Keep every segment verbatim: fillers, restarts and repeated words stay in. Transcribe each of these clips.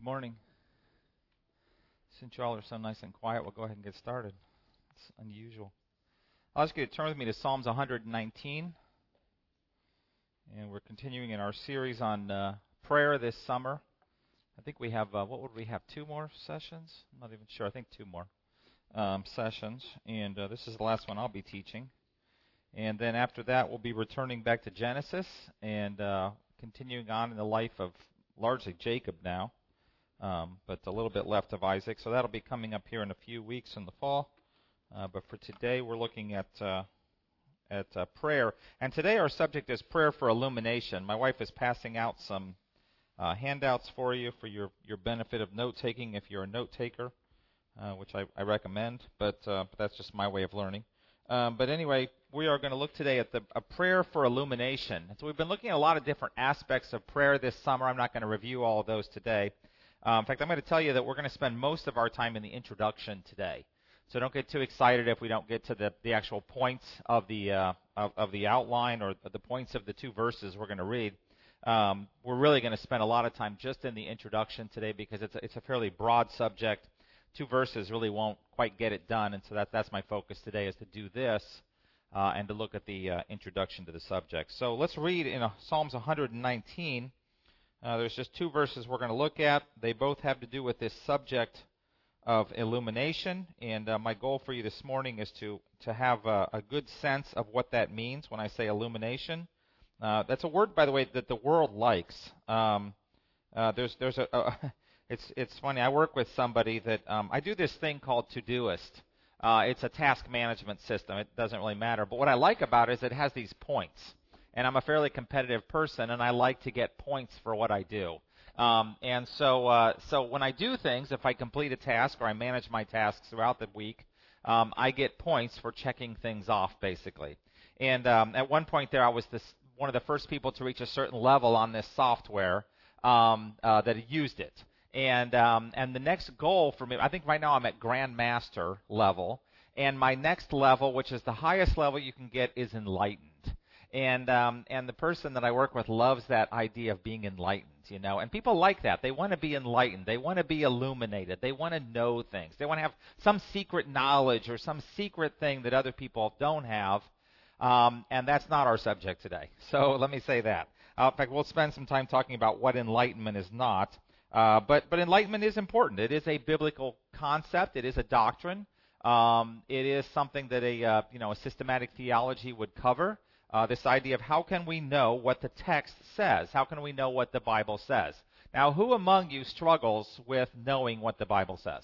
Morning. Since you all are so nice and quiet, we'll go ahead and get started. It's unusual. I'll ask you to turn with me to Psalms one nineteen. And we're continuing in our series on uh, prayer this summer. I think we have, uh, what would we have, two more sessions? I'm not even sure. I think two more um, sessions. And uh, this is the last one I'll be teaching. And then after that, we'll be returning back to Genesis and uh, continuing on in the life of largely Jacob now. Um, but a little bit left of Isaac. So that'll be coming up here in a few weeks in the fall. Uh, but for today, we're looking at uh, at uh, prayer. And today our subject is prayer for illumination. My wife is passing out some uh, handouts for you for your, your benefit of note-taking if you're a note-taker, uh, which I, I recommend. But, uh, but that's just my way of learning. Um, but anyway, we are going to look today at the, a prayer for illumination. And so we've been looking at a lot of different aspects of prayer this summer. I'm not going to review all of those today. Um, in fact, I'm going to tell you that we're going to spend most of our time in the introduction today. So don't get too excited if we don't get to the, the actual points of the uh, of, of the outline or the points of the two verses we're going to read. Um, we're really going to spend a lot of time just in the introduction today because it's a, it's a fairly broad subject. Two verses really won't quite get it done, and so that that's my focus today is to do this uh, and to look at the uh, introduction to the subject. So let's read in uh, Psalms one nineteen. Uh, there's just two verses we're going to look at. They both have to do with this subject of illumination, and uh, my goal for you this morning is to, to have a, a good sense of what that means when I say illumination. Uh, that's a word, by the way, that the world likes. Um, uh, there's there's a, a it's it's funny. I work with somebody that um, I do this thing called Todoist. Uh, it's a task management system. It doesn't really matter, but what I like about it is it has these points. And I'm a fairly competitive person, and I like to get points for what I do. Um, and so, uh, so when I do things, if I complete a task or I manage my tasks throughout the week, um, I get points for checking things off, basically. And um, at one point there, I was this, one of the first people to reach a certain level on this software um, uh, that used it. And um, and the next goal for me, I think right now I'm at Grandmaster level, and my next level, which is the highest level you can get, is Enlightened. And um, and the person that I work with loves that idea of being enlightened, you know. And people like that. They want to be enlightened. They want to be illuminated. They want to know things. They want to have some secret knowledge or some secret thing that other people don't have. Um, and that's not our subject today. So let me say that. Uh, in fact, we'll spend some time talking about what enlightenment is not. Uh, but but enlightenment is important. It is a biblical concept. It is a doctrine. Um, it is something that a uh, you know a systematic theology would cover. Uh, this idea of how can we know what the text says? How can we know what the Bible says? Now, who among you struggles with knowing what the Bible says?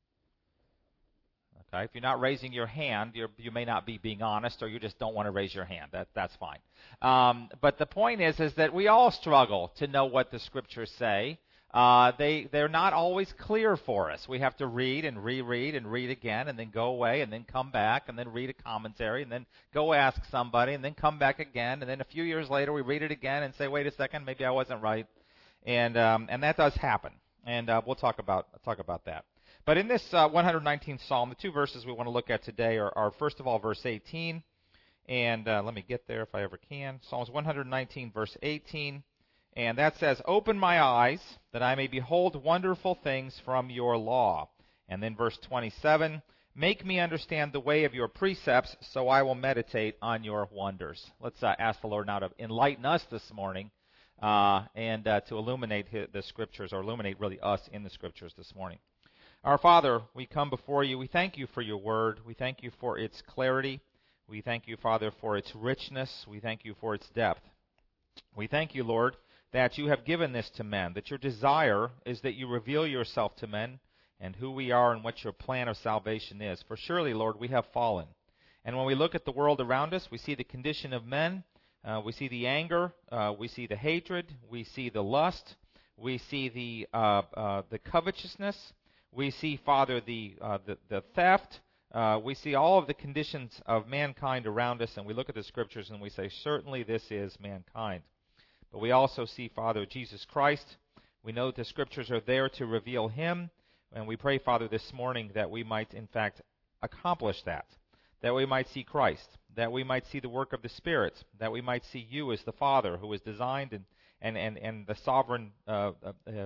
Okay, if you're not raising your hand, you're, you may not be being honest, or you just don't want to raise your hand. That, that's fine. Um, but the point is, is that we all struggle to know what the Scriptures say. Uh, they, they're not always clear for us. We have to read and reread and read again and then go away and then come back and then read a commentary and then go ask somebody and then come back again. And then a few years later we read it again and say, wait a second, maybe I wasn't right. And um, and that does happen. And uh, we'll talk about talk about that. But in this uh, one nineteenth Psalm, the two verses we want to look at today are, are first of all, verse eighteen. And uh, let me get there if I ever can. Psalms one nineteen, verse eighteen. And that says, open my eyes, that I may behold wonderful things from your law. And then verse twenty-seven, make me understand the way of your precepts, so I will meditate on your wonders. Let's uh, ask the Lord now to enlighten us this morning uh, and uh, to illuminate his, the Scriptures, or illuminate really us in the Scriptures this morning. Our Father, we come before you. We thank you for your word. We thank you for its clarity. We thank you, Father, for its richness. We thank you for its depth. We thank you, Lord, that you have given this to men, that your desire is that you reveal yourself to men and who we are and what your plan of salvation is. For surely, Lord, we have fallen. And when we look at the world around us, we see the condition of men, uh, we see the anger, uh, we see the hatred, we see the lust, we see the uh, uh, the covetousness, we see, Father, the, uh, the, the theft, uh, we see all of the conditions of mankind around us, and we look at the Scriptures and we say, certainly this is mankind. But we also see, Father, Jesus Christ. We know that the Scriptures are there to reveal Him. And we pray, Father, this morning that we might, in fact, accomplish that. That we might see Christ. That we might see the work of the Spirit. That we might see you as the Father who has designed and, and, and, and the sovereign uh, uh,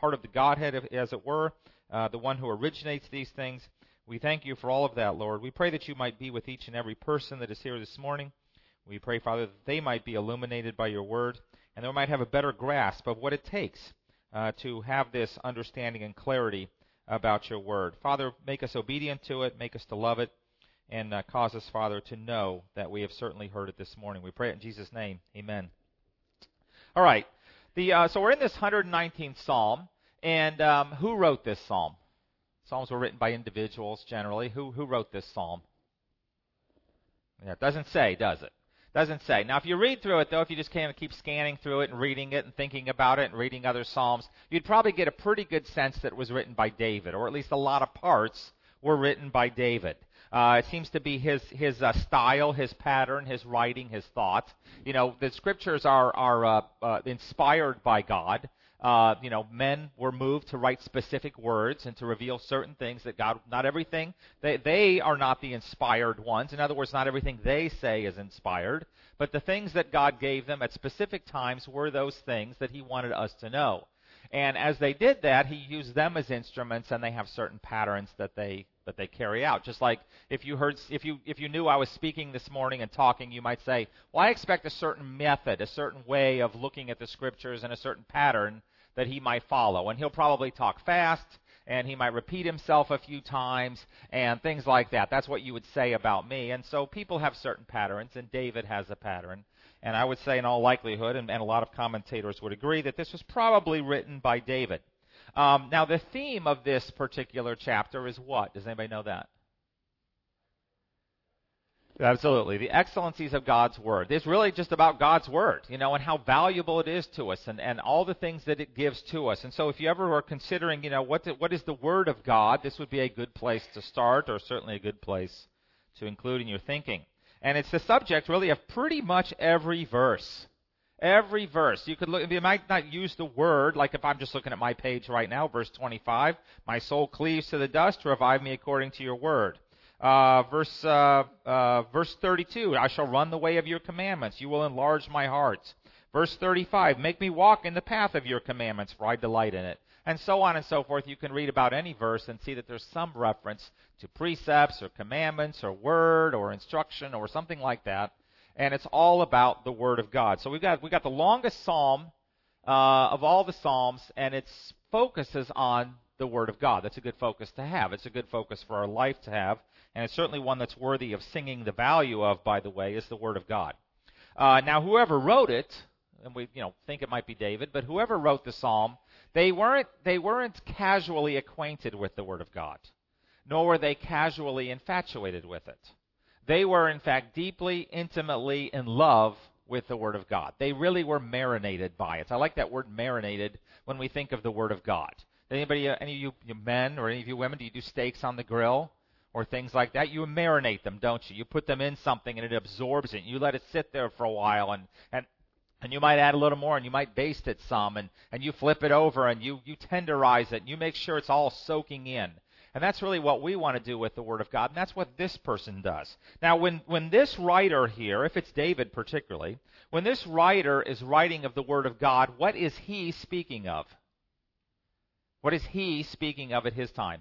part of the Godhead, as it were, uh, the one who originates these things. We thank you for all of that, Lord. We pray that you might be with each and every person that is here this morning. We pray, Father, that they might be illuminated by your word, and they might have a better grasp of what it takes uh, to have this understanding and clarity about your word. Father, make us obedient to it, make us to love it, and uh, cause us, Father, to know that we have certainly heard it this morning. We pray it in Jesus' name. Amen. All right. The uh, so we're in this one hundred nineteenth Psalm, and um, who wrote this psalm? Psalms were written by individuals generally. Who who wrote this psalm? Yeah, it doesn't say, does it? Doesn't say. Now, if you read through it, though, if you just kind of keep scanning through it and reading it and thinking about it and reading other psalms, you'd probably get a pretty good sense that it was written by David, or at least a lot of parts were written by David. Uh, it seems to be his his uh, style, his pattern, his writing, his thoughts. You know, the scriptures are are uh, uh, inspired by God. Uh, you know, men were moved to write specific words and to reveal certain things that God, not everything, they, they are not the inspired ones. In other words, not everything they say is inspired, but the things that God gave them at specific times were those things that he wanted us to know. And as they did that, he used them as instruments, and they have certain patterns that they that they carry out. Just like if you heard, if you if you knew I was speaking this morning and talking, you might say, "Well, I expect a certain method, a certain way of looking at the scriptures, and a certain pattern that he might follow." And he'll probably talk fast, and he might repeat himself a few times, and things like that. That's what you would say about me. And so people have certain patterns, and David has a pattern. And I would say in all likelihood, and, and a lot of commentators would agree, that this was probably written by David. Um, now, the theme of this particular chapter is what? Does anybody know that? Absolutely. The excellencies of God's Word. It's really just about God's Word, you know, and how valuable it is to us, and, and all the things that it gives to us. And so if you ever are considering, you know, what, the, what is the Word of God, this would be a good place to start, or certainly a good place to include in your thinking. And it's the subject, really, of pretty much every verse. Every verse. You could look, you might not use the word, like if I'm just looking at my page right now, verse twenty-five, "My soul cleaves to the dust, revive me according to your word." Uh, verse uh, uh, verse thirty-two, "I shall run the way of your commandments. You will enlarge my heart." Verse thirty-five, "Make me walk in the path of your commandments, for I delight in it." And so on and so forth. You can read about any verse and see that there's some reference to precepts or commandments or word or instruction or something like that. And it's all about the Word of God. So we've got we've got the longest psalm uh, of all the psalms, and its focuses on the Word of God. That's a good focus to have. It's a good focus for our life to have, and it's certainly one that's worthy of singing the value of, by the way, is the Word of God. Uh, now, whoever wrote it, and we you know think it might be David, but whoever wrote the psalm, they weren't they weren't casually acquainted with the Word of God, nor were they casually infatuated with it. They were, in fact, deeply, intimately in love with the Word of God. They really were marinated by it. I like that word marinated when we think of the Word of God. Anybody, any of you, you men or any of you women, do you do steaks on the grill or things like that? You marinate them, don't you? You put them in something and it absorbs it. You let it sit there for a while, and, and And you might add a little more, and you might baste it some, and, and you flip it over, and you, you tenderize it, and you make sure it's all soaking in. And that's really what we want to do with the Word of God, and that's what this person does. Now, when, when this writer here, if it's David particularly, when this writer is writing of the Word of God, what is he speaking of? What is he speaking of at his time?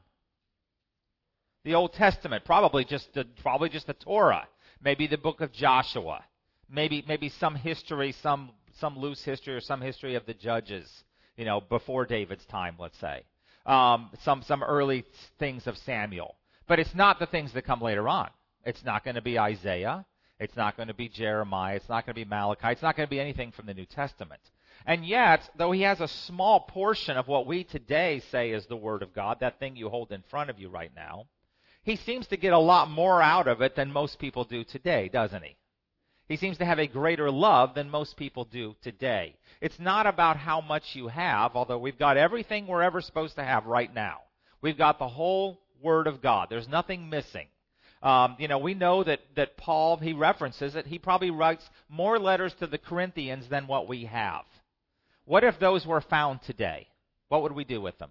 The Old Testament, probably just the, probably just the Torah, maybe the book of Joshua. Maybe maybe some history, some some loose history, or some history of the judges, you know, before David's time, let's say. Um, some some early things of Samuel. But it's not the things that come later on. It's not going to be Isaiah. It's not going to be Jeremiah. It's not going to be Malachi. It's not going to be anything from the New Testament. And yet, though he has a small portion of what we today say is the Word of God, that thing you hold in front of you right now, he seems to get a lot more out of it than most people do today, doesn't he? He seems to have a greater love than most people do today. It's not about how much you have, although we've got everything we're ever supposed to have right now. We've got the whole Word of God. There's nothing missing. Um, you know, we know that, that Paul, he references it. He probably writes more letters to the Corinthians than what we have. What if those were found today? What would we do with them?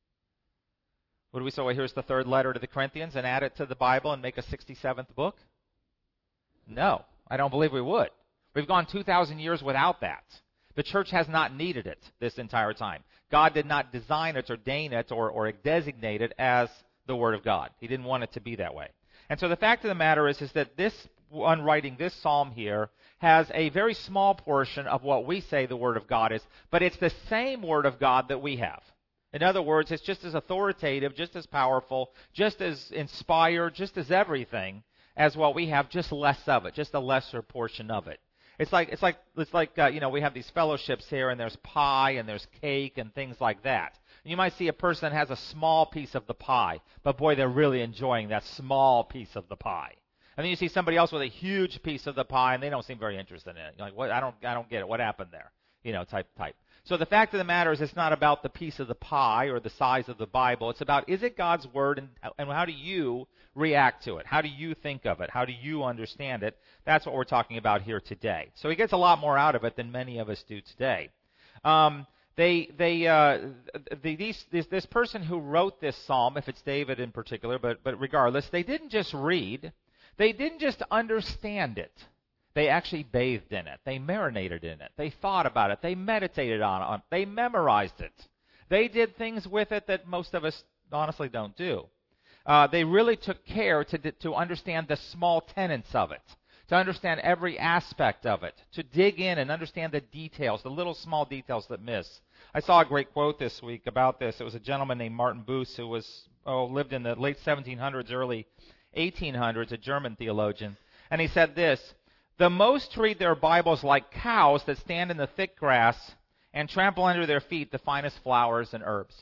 Would we say, well, here's the third letter to the Corinthians, and add it to the Bible and make a sixty-seventh book? No. I don't believe we would. We've gone two thousand years without that. The church has not needed it this entire time. God did not design it, ordain it, or, or designate it as the Word of God. He didn't want it to be that way. And so the fact of the matter is, is that this one writing this psalm here has a very small portion of what we say the Word of God is, but it's the same Word of God that we have. In other words, it's just as authoritative, just as powerful, just as inspired, just as everything as what we have, just less of it, just a lesser portion of it. It's like it's like it's like uh, you know, we have these fellowships here, and there's pie and there's cake and things like that. And you might see a person that has a small piece of the pie, but boy, they're really enjoying that small piece of the pie. And then you see somebody else with a huge piece of the pie, and they don't seem very interested in it. You're like, what? I don't I don't get it. What happened there? You know, type type. So the fact of the matter is, it's not about the piece of the pie or the size of the Bible. It's about, is it God's Word, and, and how do you react to it? How do you think of it? How do you understand it? That's what we're talking about here today. So he gets a lot more out of it than many of us do today. Um, they, they, uh, the, these, this, this person who wrote this psalm, if it's David in particular, but, but regardless, they didn't just read. They didn't just understand it. They actually bathed in it. They marinated in it. They thought about it. They meditated on it. They memorized it. They did things with it that most of us honestly don't do. Uh, they really took care to, to understand the small tenets of it, to understand every aspect of it, to dig in and understand the details, the little small details that miss. I saw a great quote this week about this. It was a gentleman named Martin Buce who was oh, lived in the late seventeen hundreds, early eighteen hundreds, a German theologian. And he said this: "The most treat their Bibles like cows that stand in the thick grass and trample under their feet the finest flowers and herbs."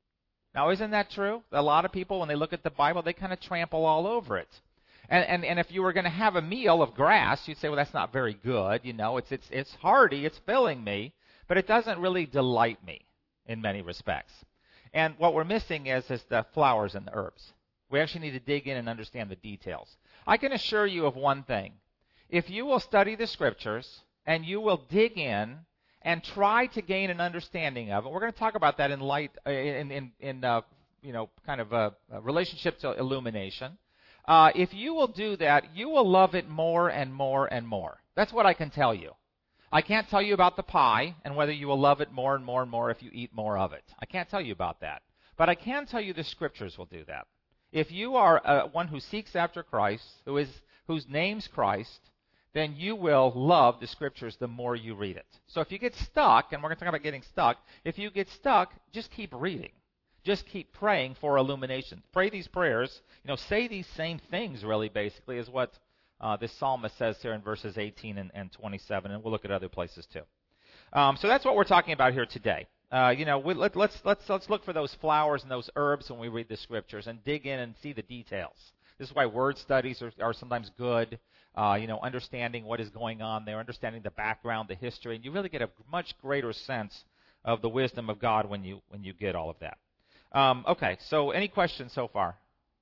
Now, isn't that true? A lot of people, when they look at the Bible, they kind of trample all over it. And, and, and if you were going to have a meal of grass, you'd say, well, that's not very good. You know, it's, it's, it's hearty, it's filling me, but it doesn't really delight me in many respects. And what we're missing is, is the flowers and the herbs. We actually need to dig in and understand the details. I can assure you of one thing. If you will study the Scriptures and you will dig in and try to gain an understanding of it, we're going to talk about that in light, in in, in uh, you know, kind of a, a relationship to illumination. Uh, if you will do that, you will love it more and more and more. That's what I can tell you. I can't tell you about the pie and whether you will love it more and more and more if you eat more of it. I can't tell you about that. But I can tell you the Scriptures will do that. If you are uh, one who seeks after Christ, who is whose name's Christ, then you will love the Scriptures the more you read it. So if you get stuck, and we're going to talk about getting stuck, if you get stuck, just keep reading. Just keep praying for illumination. Pray these prayers. You know, say these same things, really, basically, is what uh, this psalmist says here in verses eighteen and, and twenty-seven, and we'll look at other places too. Um, so that's what we're talking about here today. Uh, you know, we, let, let's let's let's look for those flowers and those herbs when we read the Scriptures, and dig in and see the details. This is why word studies are, are sometimes good. Uh, you know, understanding what is going on there, understanding the background, the history, and you really get a much greater sense of the wisdom of God when you when you get all of that. Um, okay, so any questions so far?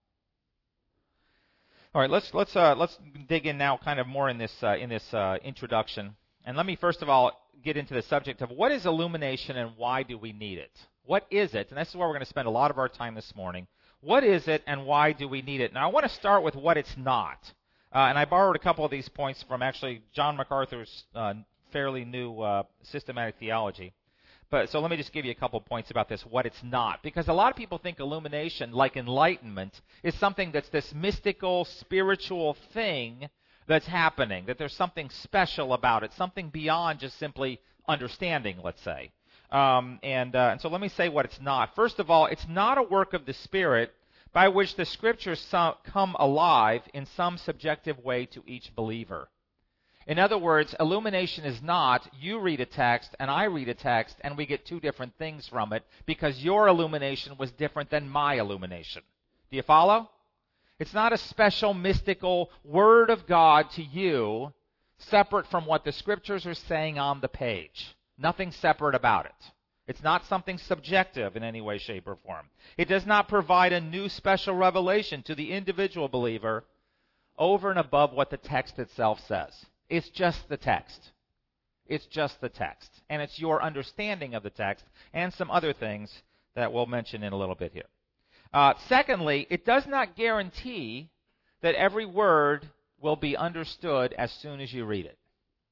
All right, let's let's uh, let's dig in now, kind of more in this uh, in this uh, introduction, and let me first of all get into the subject of what is illumination and why do we need it? What is it? And this is where we're going to spend a lot of our time this morning. What is it, and why do we need it? Now, I want to start with what it's not. Uh, and I borrowed a couple of these points from actually John MacArthur's uh, fairly new uh, systematic theology. But so let me just give you a couple of points about this, what it's not. Because a lot of people think illumination, like enlightenment, is something that's this mystical, spiritual thing that's happening, that there's something special about it, something beyond just simply understanding, let's say. Um, and, uh, and so let me say what it's not. First of all, it's not a work of the Spirit by which the Scriptures come alive in some subjective way to each believer. In other words, illumination is not you read a text and I read a text and we get two different things from it because your illumination was different than my illumination. Do you follow? It's not a special mystical word of God to you separate from what the Scriptures are saying on the page. Nothing separate about it. It's not something subjective in any way, shape, or form. It does not provide a new special revelation to the individual believer over and above what the text itself says. It's just the text. It's just the text. And it's your understanding of the text and some other things that we'll mention in a little bit here. Uh, secondly, it does not guarantee that every word will be understood as soon as you read it.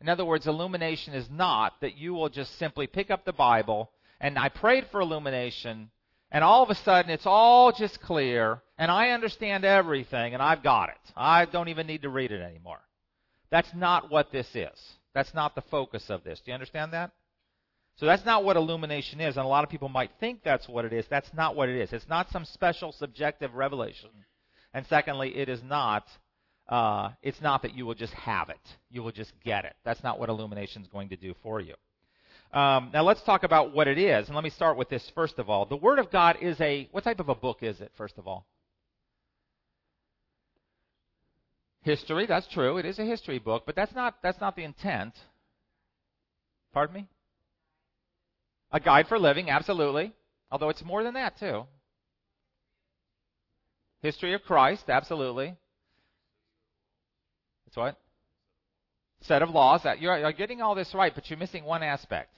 In other words, illumination is not that you will just simply pick up the Bible, and I prayed for illumination, and all of a sudden it's all just clear, and I understand everything, and I've got it. I don't even need to read it anymore. That's not what this is. That's not the focus of this. Do you understand that? So that's not what illumination is, and a lot of people might think that's what it is. That's not what it is. It's not some special subjective revelation. And secondly, it is not uh, it's not that you will just have it. You will just get it. That's not what illumination is going to do for you. Um, now let's talk about what it is, and let me start with this first of all. The Word of God is a, what type of a book is it, first of all? History, that's true. It is a history book, but that's not that's not the intent. Pardon me? A guide for living, absolutely. Although it's more than that, too. History of Christ, absolutely. That's what? Set of laws. That you're, you're getting all this right, but you're missing one aspect.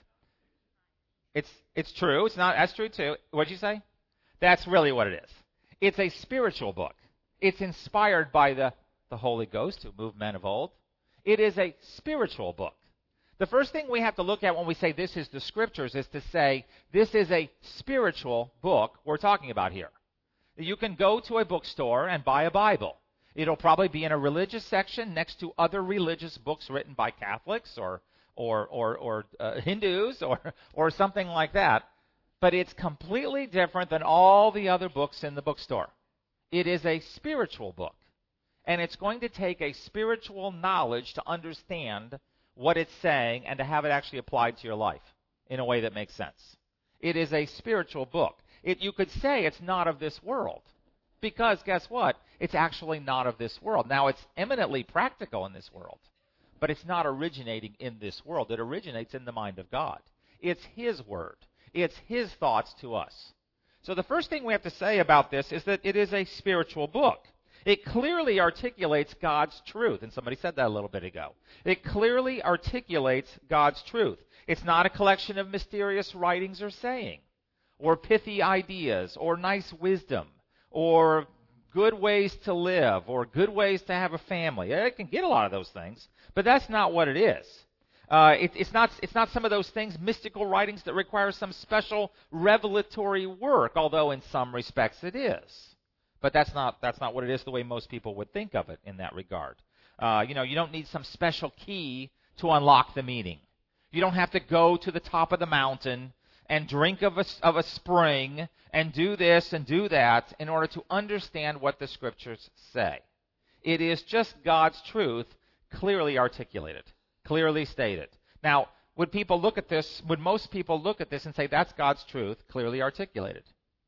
It's it's true. It's not. That's true, too. What'd you say? That's really what it is. It's a spiritual book. It's inspired by the, the Holy Ghost who moved men of old. It is a spiritual book. The first thing we have to look at when we say this is the Scriptures is to say this is a spiritual book we're talking about here. You can go to a bookstore and buy a Bible. It'll probably be in a religious section next to other religious books written by Catholics or or or, or uh, Hindus or or something like that. But it's completely different than all the other books in the bookstore. It is a spiritual book, and it's going to take a spiritual knowledge to understand what it's saying and to have it actually applied to your life in a way that makes sense. It is a spiritual book. It, you could say it's not of this world because, guess what? It's actually not of this world. Now, it's eminently practical in this world, but it's not originating in this world. It originates in the mind of God. It's His Word. It's His thoughts to us. So the first thing we have to say about this is that it is a spiritual book. It clearly articulates God's truth, and somebody said that a little bit ago. It clearly articulates God's truth. It's not a collection of mysterious writings or saying, or pithy ideas, or nice wisdom, or good ways to live, or good ways to have a family. It can get a lot of those things, but that's not what it is. Uh, it, it's not it's not some of those things, mystical writings that require some special revelatory work, although in some respects it is. But that's not that's not what it is the way most people would think of it in that regard. Uh, you know, you don't need some special key to unlock the meaning. You don't have to go to the top of the mountain and drink of a, of a spring and do this and do that in order to understand what the Scriptures say. It is just God's truth clearly articulated, clearly stated. Now, would people look at this, would most people look at this and say that's God's truth clearly articulated?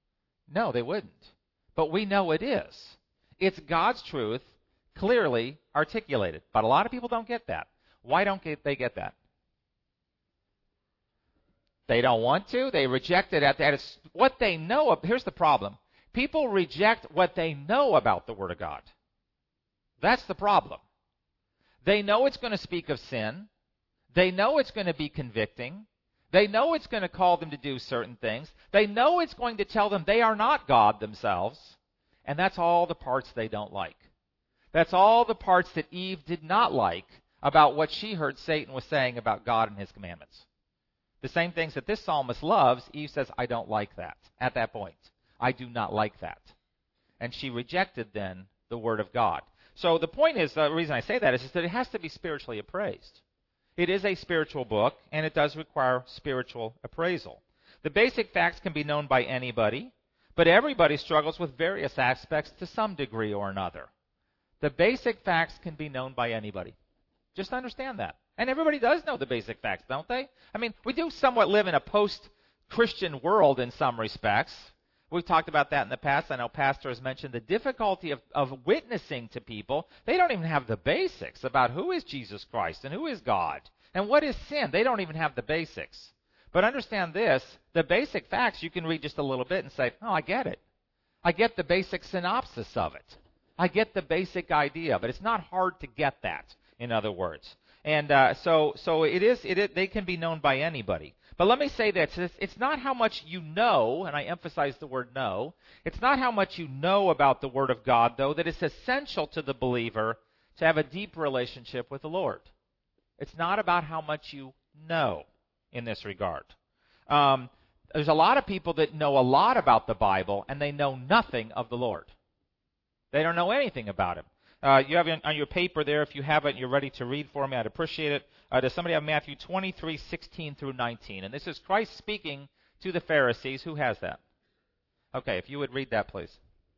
No, they wouldn't. But we know it is. It's God's truth clearly articulated. But a lot of people don't get that. Why don't they get that? They don't want to. They reject it at that. It's what they know. Of, here's the problem. People reject what they know about the Word of God. That's the problem. They know it's going to speak of sin. They know it's going to be convicting. They know it's going to call them to do certain things. They know it's going to tell them they are not God themselves. And that's all the parts they don't like. That's all the parts that Eve did not like about what she heard Satan was saying about God and His commandments. The same things that this psalmist loves, Eve says, I don't like that at that point. I do not like that. And she rejected then the Word of God. So the point is, the reason I say that is, is that it has to be spiritually appraised. It is a spiritual book, and it does require spiritual appraisal. The basic facts can be known by anybody, but everybody struggles with various aspects to some degree or another. The basic facts can be known by anybody. Just understand that. And everybody does know the basic facts, don't they? I mean, we do somewhat live in a post-Christian world in some respects. We've talked about that in the past. I know Pastor has mentioned the difficulty of, of witnessing to people. They don't even have the basics about who is Jesus Christ and who is God and what is sin. They don't even have the basics. But understand this, the basic facts you can read just a little bit and say, oh, I get it. I get the basic synopsis of it. I get the basic idea, but it's not hard to get that, in other words. And uh, so so it is. It, it, they can be known by anybody. But let me say this. It's, it's not how much you know, and I emphasize the word know. It's not how much you know about the Word of God, though, that is essential to the believer to have a deep relationship with the Lord. It's not about how much you know in this regard. Um, there's a lot of people that know a lot about the Bible, and they know nothing of the Lord. They don't know anything about Him. Uh, you have it on your paper there. If you have it and you're ready to read for me, I'd appreciate it. Uh, does somebody have Matthew twenty-three, sixteen through nineteen? And this is Christ speaking to the Pharisees. Who has that? Okay, if you would read that, please.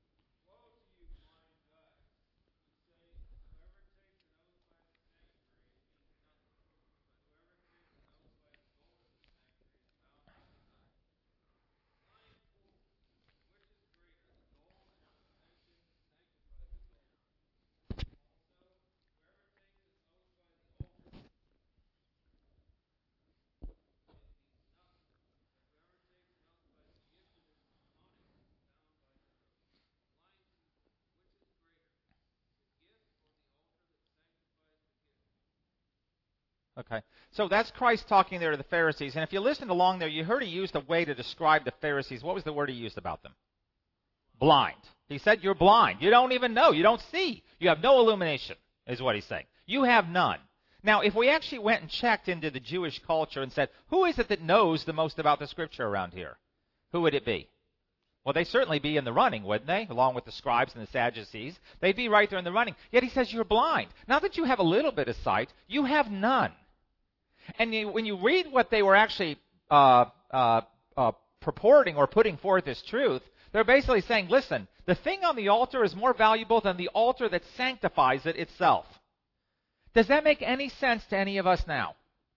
Okay, so that's Christ talking there to the Pharisees. And if you listened along there, you heard He used a way to describe the Pharisees. What was the word He used about them? Blind. He said, you're blind. You don't even know. You don't see. You have no illumination, is what He's saying. You have none. Now, if we actually went and checked into the Jewish culture and said, who is it that knows the most about the Scripture around here? Who would it be? Well, they'd certainly be in the running, wouldn't they? Along with the scribes and the Sadducees. They'd be right there in the running. Yet He says you're blind. Not that you have a little bit of sight. You have none. And you, when you read what they were actually uh, uh, uh, purporting or putting forth as truth, they're basically saying, listen, the thing on the altar is more valuable than the altar that sanctifies it itself. Does that make any sense to any of us now?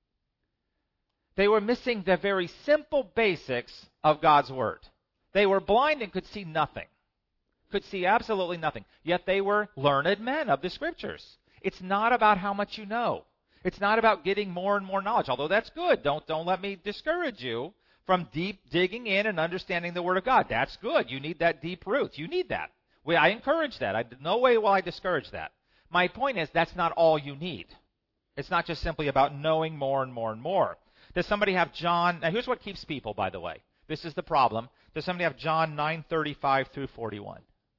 They were missing the very simple basics of God's Word. They were blind and could see nothing. Could see absolutely nothing. Yet they were learned men of the Scriptures. It's not about how much you know. It's not about getting more and more knowledge, although that's good. Don't, don't let me discourage you from deep digging in and understanding the Word of God. That's good. You need that deep roots. You need that. We, I encourage that. I, no way will I discourage that. My point is that's not all you need. It's not just simply about knowing more and more and more. Does somebody have John? Now here's what keeps people, by the way. This is the problem. Does somebody have John nine thirty-five through forty-one?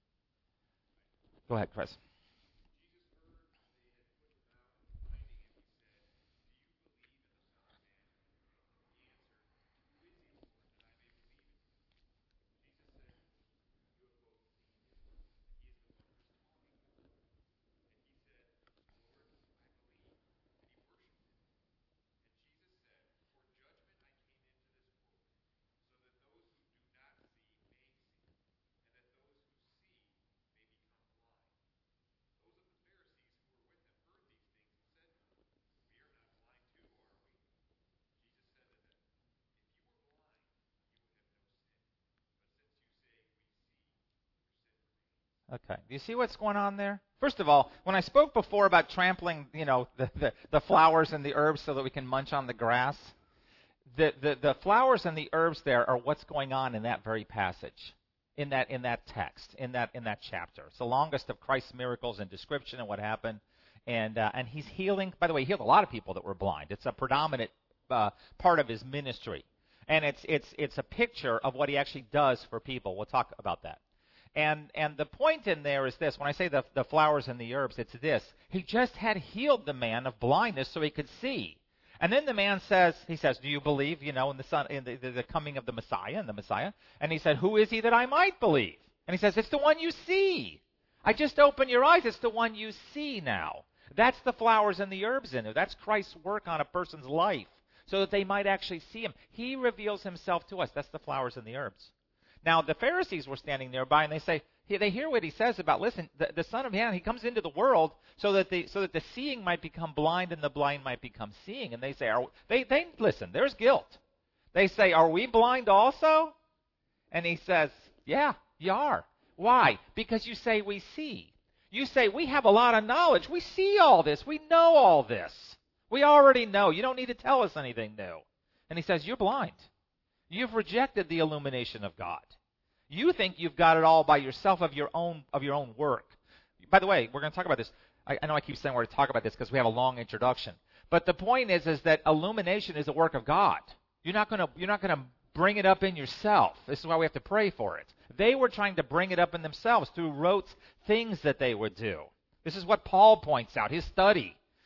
Go ahead, Chris. Okay. Do you see what's going on there? First of all, when I spoke before about trampling, you know, the, the, the flowers and the herbs so that we can munch on the grass, the, the, the flowers and the herbs there are what's going on in that very passage, in that in that text, in that in that chapter. It's the longest of Christ's miracles and description of what happened, and uh, and He's healing. By the way, He healed a lot of people that were blind. It's a predominant uh, part of His ministry, and it's it's it's a picture of what He actually does for people. We'll talk about that. And and the point in there is this. When I say the, the flowers and the herbs, it's this. He just had healed the man of blindness so he could see. And then the man says, he says, do you believe, you know, in the son, in the, the, the coming of the Messiah, and the Messiah? And he said, who is he that I might believe? And he says, it's the one you see. I just opened your eyes. It's the one you see now. That's the flowers and the herbs in there. That's Christ's work on a person's life so that they might actually see Him. He reveals Himself to us. That's the flowers and the herbs. Now, the Pharisees were standing nearby, and they say, they hear what He says about, listen, the, the Son of Man, He comes into the world so that the so that the seeing might become blind and the blind might become seeing. And they say, are, they, they listen, there's guilt. They say, are we blind also? And He says, yeah, you are. Why? Because you say we see. You say we have a lot of knowledge. We see all this. We know all this. We already know. You don't need to tell us anything new. And He says, you're blind. You've rejected the illumination of God. You think you've got it all by yourself of your own of your own work. By the way, we're going to talk about this. I, I know I keep saying we're going to talk about this because we have a long introduction. But the point is, is that illumination is a work of God. You're not going to you're not going to bring it up in yourself. This is why we have to pray for it. They were trying to bring it up in themselves through rote things that they would do. This is what Paul points out. His study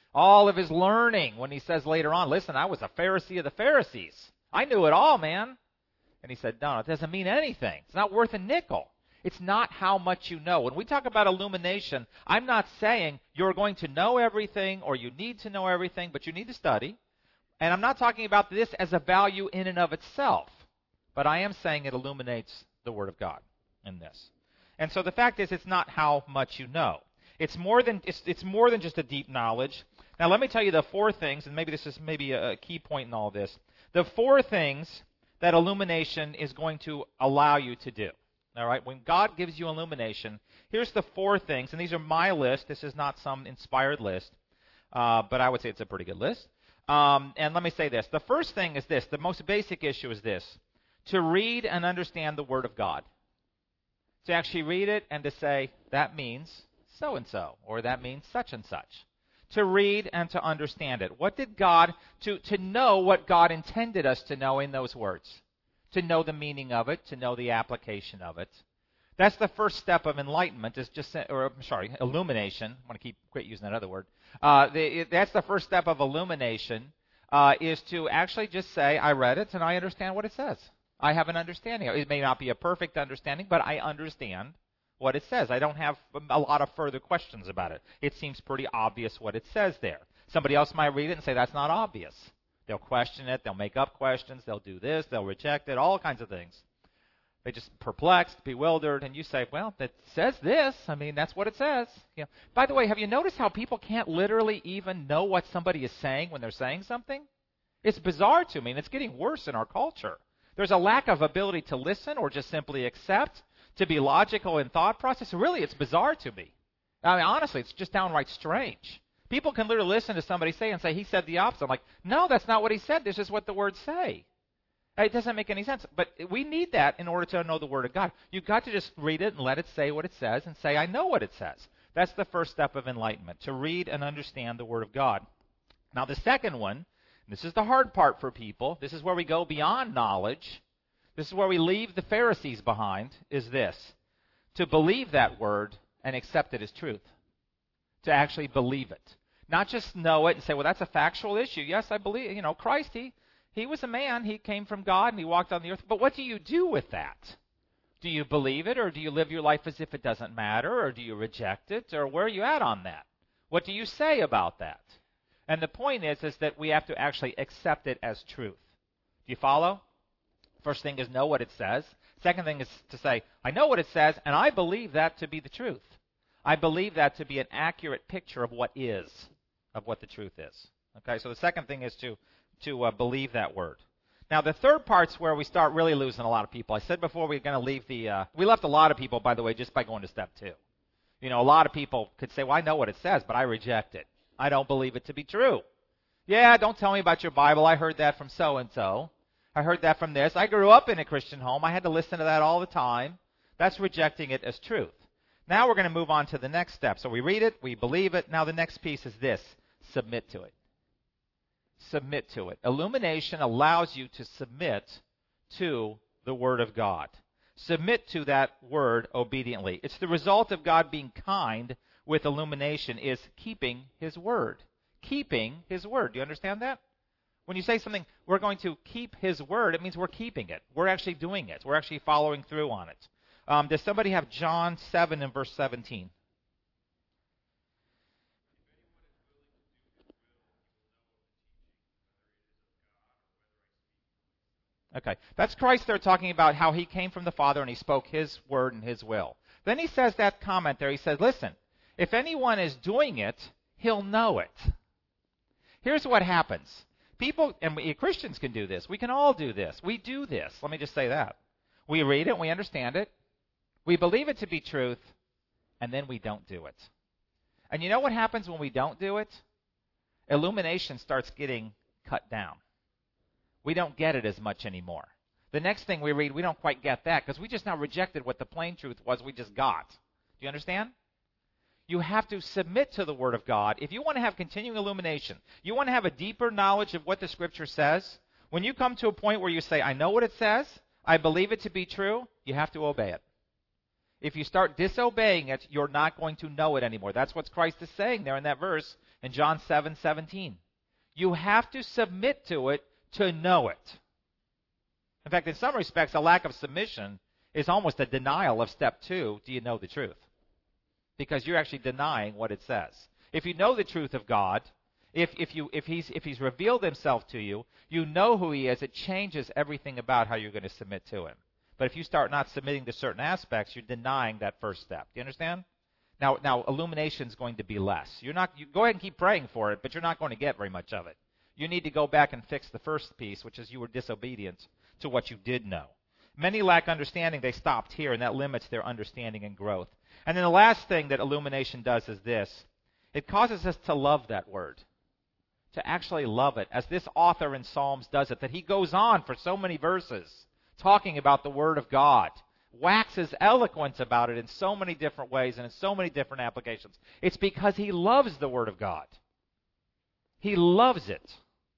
all of his learning when he says later on, listen, I was a Pharisee of the Pharisees. I knew it all, man. And he said, no, it doesn't mean anything. It's not worth a nickel. It's not how much you know. When we talk about illumination, I'm not saying you're going to know everything or you need to know everything, but you need to study. And I'm not talking about this as a value in and of itself, but I am saying it illuminates the Word of God in this. And so the fact is, it's not how much you know. It's more than it's, it's more than just a deep knowledge. Now, let me tell you the four things, and maybe this is maybe a key point in all this. The four things that illumination is going to allow you to do. All right, when God gives you illumination, here's the four things, and these are my list. This is not some inspired list, uh, but I would say it's a pretty good list. Um, and let me say this. The first thing is this. The most basic issue is this. To read and understand the Word of God. To actually read it and to say, that means so-and-so, or that means such and such. To read and to understand it. What did God, to, to know what God intended us to know in those words. To know the meaning of it, to know the application of it. That's the first step of enlightenment, is just, or sorry, illumination. I want to keep quit using that other word. Uh, the, that's the first step of illumination, uh, is to actually just say, I read it and I understand what it says. I have an understanding. It may not be a perfect understanding, but I understand what it says. I don't have a lot of further questions about it. It seems pretty obvious what it says there. Somebody else might read it and say, that's not obvious. They'll question it. They'll make up questions. They'll do this. They'll reject it. All kinds of things. They just perplexed, bewildered, and you say, well, it says this. I mean, that's what it says. You know. By the way, have you noticed how people can't literally even know what somebody is saying when they're saying something? It's bizarre to me, and it's getting worse in our culture. There's a lack of ability to listen or just simply accept, to be logical in thought process. Really, it's bizarre to me. I mean, honestly, it's just downright strange. People can literally listen to somebody say and say, he said the opposite. I'm like, no, that's not what he said. This is what the words say. It doesn't make any sense. But we need that in order to know the Word of God. You've got to just read it and let it say what it says and say, I know what it says. That's the first step of enlightenment, to read and understand the Word of God. Now, the second one, this is the hard part for people. This is where we go beyond knowledge. This is where we leave the Pharisees behind, is this. To believe that Word and accept it as truth. To actually believe it. Not just know it and say, well, that's a factual issue. Yes, I believe, you know, Christ, he, he was a man. He came from God and he walked on the earth. But what do you do with that? Do you believe it, or do you live your life as if it doesn't matter, or do you reject it, or where are you at on that? What do you say about that? And the point is, is that we have to actually accept it as truth. Do you follow? First thing is know what it says. Second thing is to say, I know what it says, and I believe that to be the truth. I believe that to be an accurate picture of what is, of what the truth is. Okay, so the second thing is to, to uh, believe that word. Now, the third part's where we start really losing a lot of people. I said before we we're going to leave the, uh, we left a lot of people, by the way, just by going to step two. You know, a lot of people could say, well, I know what it says, but I reject it. I don't believe it to be true. Yeah, don't tell me about your Bible. I heard that from so-and-so. I heard that from this. I grew up in a Christian home. I had to listen to that all the time. That's rejecting it as truth. Now we're going to move on to the next step. So we read it, we believe it. Now the next piece is this: submit to it. Submit to it. Illumination allows you to submit to the Word of God. Submit to that Word obediently. It's the result of God being kind with illumination, is keeping His Word. Keeping His Word. Do you understand that? When you say something, we're going to keep His Word, it means we're keeping it. We're actually doing it. We're actually following through on it. Um, does somebody have John seven and verse seventeen? Okay. That's Christ there talking about how He came from the Father and He spoke His Word and His will. Then He says that comment there. He says, listen, if anyone is doing it, he'll know it. Here's what happens. People, and we, Christians can do this. We can all do this. We do this. Let me just say that. We read it, we understand it, we believe it to be truth, and then we don't do it. And you know what happens when we don't do it? Illumination starts getting cut down. We don't get it as much anymore. The next thing we read, we don't quite get that because we just now rejected what the plain truth was we just got. Do you understand? You have to submit to the Word of God. If you want to have continuing illumination, you want to have a deeper knowledge of what the Scripture says, when you come to a point where you say, I know what it says, I believe it to be true, you have to obey it. If you start disobeying it, you're not going to know it anymore. That's what Christ is saying there in that verse. in John seven seventeen. You have to submit to it to know it. In fact, in some respects, a lack of submission is almost a denial of step two, do you know the truth? Because you're actually denying what it says. If you know the truth of God, if, if, you, if, he's, if he's revealed himself to you, you know who he is, it changes everything about how you're going to submit to him. But if you start not submitting to certain aspects, you're denying that first step. Do you understand? Now, now illumination is going to be less. You're not. You go ahead and keep praying for it, but you're not going to get very much of it. You need to go back and fix the first piece, which is you were disobedient to what you did know. Many lack understanding. They stopped here, and that limits their understanding and growth. And then the last thing that illumination does is this. It causes us to love that word, to actually love it, as this author in Psalms does it, that he goes on for so many verses talking about the Word of God, waxes eloquent about it in so many different ways and in so many different applications. It's because he loves the Word of God. He loves it.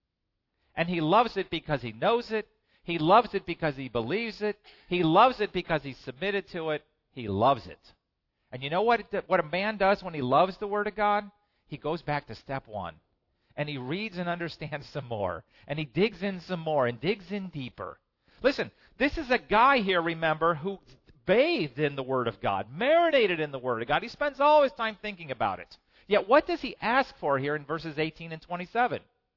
And he loves it because he knows it. He loves it because he believes it. He loves it because he's submitted to it. He loves it. And you know what, it, what a man does when he loves the Word of God? He goes back to step one. And he reads and understands some more. And he digs in some more and digs in deeper. Listen, this is a guy here, remember, who bathed in the Word of God, marinated in the Word of God. He spends all his time thinking about it. Yet what does he ask for here in verses eighteen and twenty-seven?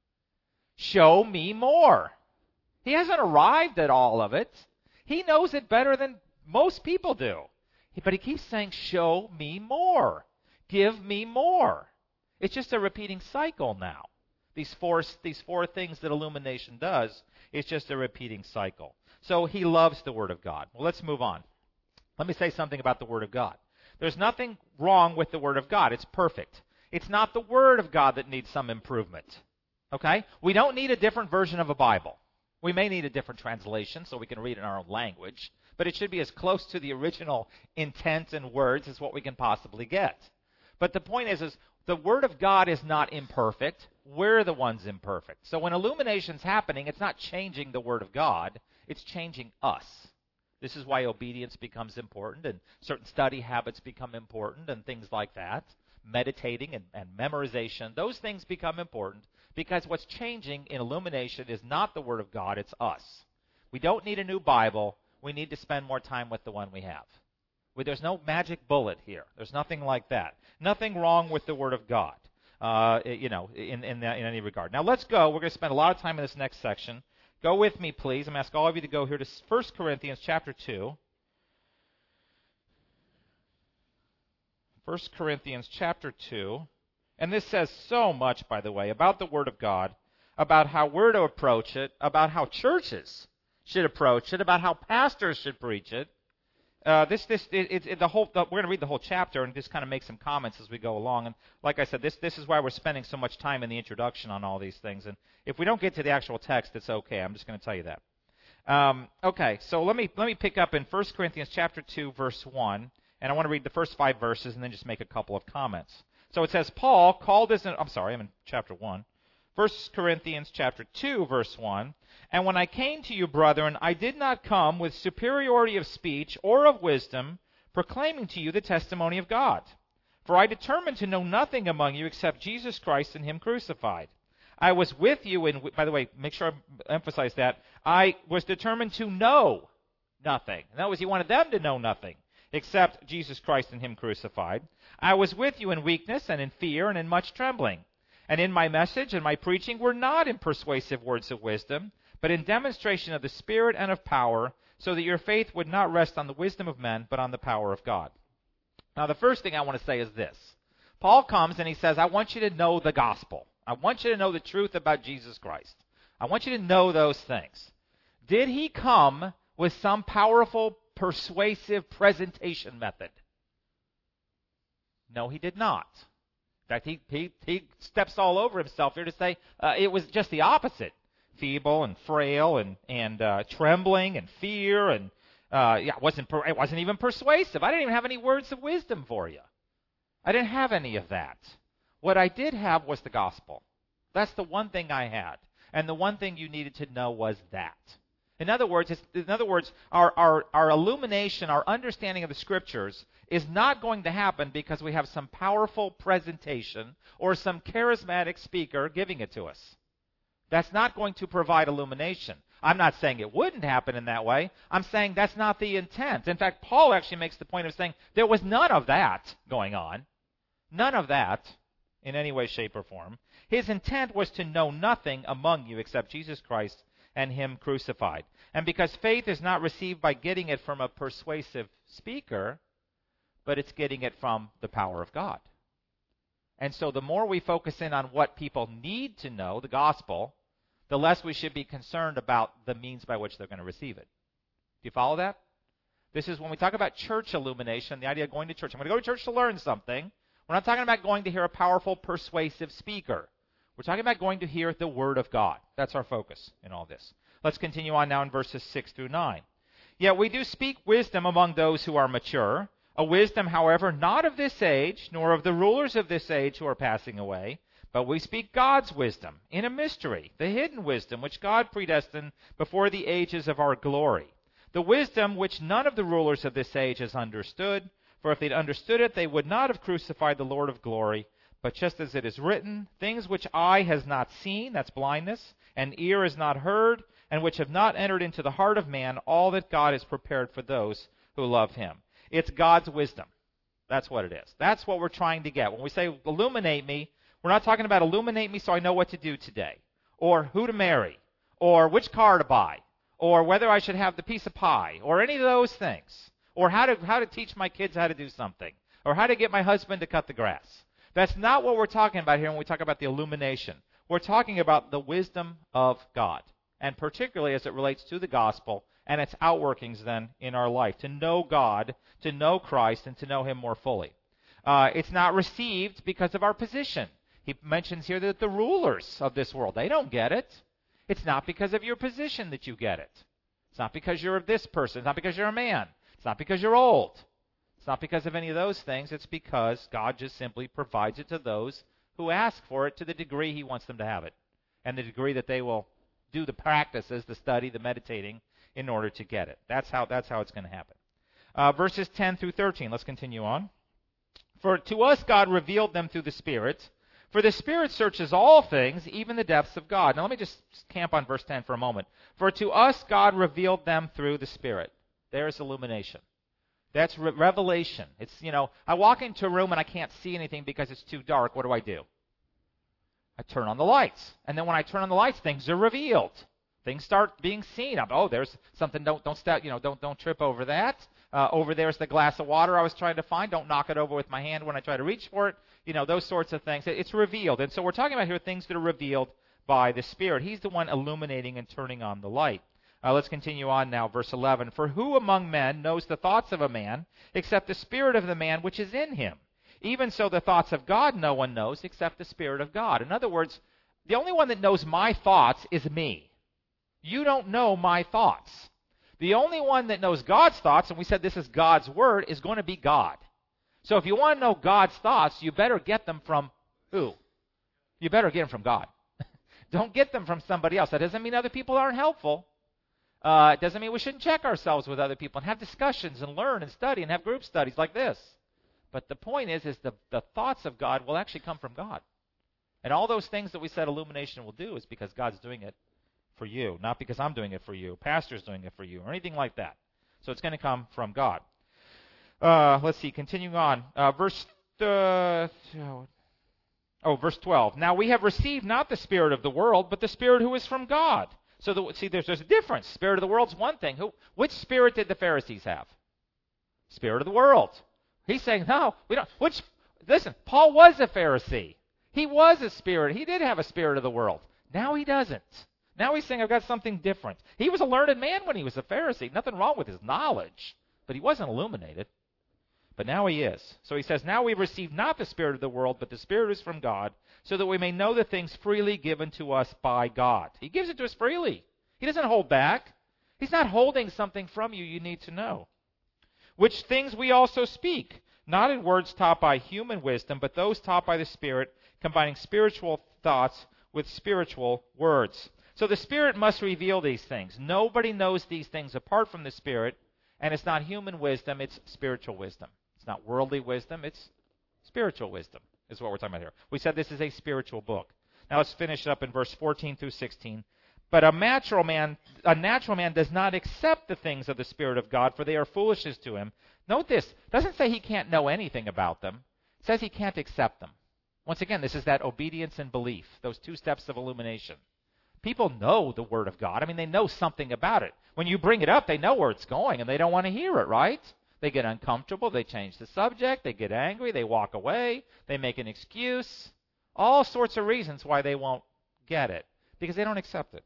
Show me more. He hasn't arrived at all of it. He knows it better than most people do. But he keeps saying, show me more. Give me more. It's just a repeating cycle now. These four, these four things that illumination does, it's just a repeating cycle. So he loves the Word of God. Well, let's move on. Let me say something about the Word of God. There's nothing wrong with the Word of God. It's perfect. It's not the Word of God that needs some improvement. Okay? We don't need a different version of a Bible. We may need a different translation so we can read in our own language, but it should be as close to the original intent and words as what we can possibly get. But the point is, is the Word of God is not imperfect. We're the ones imperfect. So when illumination's happening, it's not changing the Word of God. It's changing us. This is why obedience becomes important and certain study habits become important and things like that. Meditating and, and memorization, those things become important because what's changing in illumination is not the Word of God, it's us. We don't need a new Bible. We need to spend more time with the one we have. There's no magic bullet here. There's nothing like that. Nothing wrong with the Word of God, uh, you know, in, in, that, in any regard. Now let's go. We're going to spend a lot of time in this next section. Go with me, please. I'm going to ask all of you to go here to First Corinthians chapter two. First Corinthians chapter two. And this says so much, by the way, about the Word of God, about how we're to approach it, about how churches should approach it, about how pastors should preach it. Uh, this, this, it, it, it, the whole. The, we're going to read the whole chapter and just kind of make some comments as we go along. And like I said, this, this is why we're spending so much time in the introduction on all these things. And if we don't get to the actual text, it's okay. I'm just going to tell you that. Um, okay, so let me let me pick up in First Corinthians chapter two, verse one, and I want to read the first five verses and then just make a couple of comments. So it says, Paul called us. In, I'm sorry, I'm in chapter one. First Corinthians chapter two, verse one. And when I came to you, brethren, I did not come with superiority of speech or of wisdom, proclaiming to you the testimony of God. For I determined to know nothing among you except Jesus Christ and Him crucified. I was with you, and by the way, make sure I emphasize that. I was determined to know nothing. In other words, he wanted them to know nothing except Jesus Christ and Him crucified. I was with you in weakness and in fear and in much trembling. And in my message and my preaching were not in persuasive words of wisdom, but in demonstration of the Spirit and of power, so that your faith would not rest on the wisdom of men, but on the power of God. Now, the first thing I want to say is this. Paul comes and he says, I want you to know the gospel. I want you to know the truth about Jesus Christ. I want you to know those things. Did he come with some powerful, persuasive presentation method? No, he did not. In fact, he, he, he steps all over himself here to say uh, it was just the opposite. Feeble and frail and, and uh, trembling and fear and uh, yeah, it wasn't, it wasn't even persuasive. I didn't even have any words of wisdom for you. I didn't have any of that. What I did have was the gospel. That's the one thing I had. And the one thing you needed to know was that. In other words, it's, in other words, our, our, our illumination, our understanding of the Scriptures is not going to happen because we have some powerful presentation or some charismatic speaker giving it to us. That's not going to provide illumination. I'm not saying it wouldn't happen in that way. I'm saying that's not the intent. In fact, Paul actually makes the point of saying there was none of that going on. None of that in any way, shape, or form. His intent was to know nothing among you except Jesus Christ and Him crucified. And because faith is not received by getting it from a persuasive speaker, but it's getting it from the power of God. And so the more we focus in on what people need to know, the gospel, the less we should be concerned about the means by which they're going to receive it. Do you follow that? This is when we talk about church illumination, the idea of going to church. I'm going to go to church to learn something. We're not talking about going to hear a powerful, persuasive speaker. We're talking about going to hear the Word of God. That's our focus in all this. Let's continue on now in verses six through nine. Yet we do speak wisdom among those who are mature, a wisdom, however, not of this age, nor of the rulers of this age who are passing away, but we speak God's wisdom in a mystery, the hidden wisdom which God predestined before the ages of our glory. The wisdom which none of the rulers of this age has understood, for if they'd understood it, they would not have crucified the Lord of glory. But just as it is written, things which eye has not seen, that's blindness, and ear has not heard, and which have not entered into the heart of man, all that God has prepared for those who love Him. It's God's wisdom. That's what it is. That's what we're trying to get. When we say illuminate me, we're not talking about illuminate me so I know what to do today, or who to marry, or which car to buy, or whether I should have the piece of pie, or any of those things, or how to how to teach my kids how to do something, or how to get my husband to cut the grass. That's not what we're talking about here when we talk about the illumination. We're talking about the wisdom of God, and particularly as it relates to the gospel and its outworkings then in our life, to know God, to know Christ, and to know Him more fully. Uh, it's not received because of our position. He mentions here that the rulers of this world, they don't get it. It's not because of your position that you get it. It's not because you're of this person. It's not because you're a man. It's not because you're old. It's not because of any of those things. It's because God just simply provides it to those who ask for it to the degree He wants them to have it, and the degree that they will do the practices, the study, the meditating, in order to get it. That's how that's how it's going to happen. Uh, verses ten through thirteen. Let's continue on. For to us God revealed them through the Spirit. For the Spirit searches all things, even the depths of God. Now let me just camp on verse ten for a moment. For to us God revealed them through the Spirit. There's illumination. That's re- revelation. It's, you know, I walk into a room and I can't see anything because it's too dark. What do I do? I turn on the lights. And then when I turn on the lights, things are revealed. Things start being seen. I'm, oh, there's something. Don't don't step. You know, don't don't trip over that. Uh, over there's the glass of water I was trying to find. Don't knock it over with my hand when I try to reach for it. You know, those sorts of things. It, it's revealed, and so we're talking about here things that are revealed by the Spirit. He's the one illuminating and turning on the light. Uh, let's continue on now, verse eleven. For who among men knows the thoughts of a man except the spirit of the man which is in him? Even so, the thoughts of God no one knows except the Spirit of God. In other words, the only one that knows my thoughts is me. You don't know my thoughts. The only one that knows God's thoughts, and we said this is God's Word, is going to be God. So if you want to know God's thoughts, you better get them from who? You better get them from God. Don't get them from somebody else. That doesn't mean other people aren't helpful. Uh, it doesn't mean we shouldn't check ourselves with other people and have discussions and learn and study and have group studies like this. But the point is, is the, the thoughts of God will actually come from God. And all those things that we said illumination will do is because God's doing it for you, not because I'm doing it for you, pastor's doing it for you, or anything like that. So it's going to come from God. Uh, let's see, continuing on. Uh, verse, uh, oh, verse twelve. Now we have received not the spirit of the world, but the Spirit who is from God. So the, see, there's, there's a difference. Spirit of the world's one thing. Who, which spirit did the Pharisees have? Spirit of the world. He's saying, no, we don't. Which, listen, Paul was a Pharisee. He was a spirit. He did have a spirit of the world. Now he doesn't. Now he's saying, I've got something different. He was a learned man when he was a Pharisee. Nothing wrong with his knowledge, but he wasn't illuminated. But now he is. So he says, now we've received not the spirit of the world, but the Spirit is from God, so that we may know the things freely given to us by God. He gives it to us freely. He doesn't hold back. He's not holding something from you you need to know. Which things we also speak, not in words taught by human wisdom, but those taught by the Spirit, combining spiritual thoughts with spiritual words. So the Spirit must reveal these things. Nobody knows these things apart from the Spirit, and it's not human wisdom, it's spiritual wisdom. It's not worldly wisdom, it's spiritual wisdom is what we're talking about here. We said this is a spiritual book. Now let's finish it up in verse fourteen through sixteen. But a natural man, a natural man does not accept the things of the Spirit of God, for they are foolishness to him. Note this, it doesn't say he can't know anything about them. It says he can't accept them. Once again, this is that obedience and belief, those two steps of illumination. People know the Word of God. I mean, they know something about it. When you bring it up, they know where it's going, and they don't want to hear it, right? They get uncomfortable, they change the subject, they get angry, they walk away, they make an excuse. All sorts of reasons why they won't get it, because they don't accept it.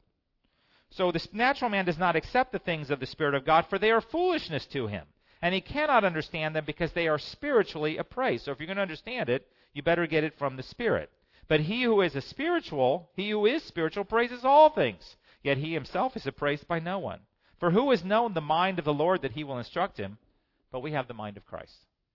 So the natural man does not accept the things of the Spirit of God, for they are foolishness to him. And he cannot understand them because they are spiritually appraised. So if you're going to understand it, you better get it from the Spirit. But he who is a spiritual, he who is spiritual, praises all things. Yet he himself is appraised by no one. For who has known the mind of the Lord that he will instruct him? But we have the mind of Christ.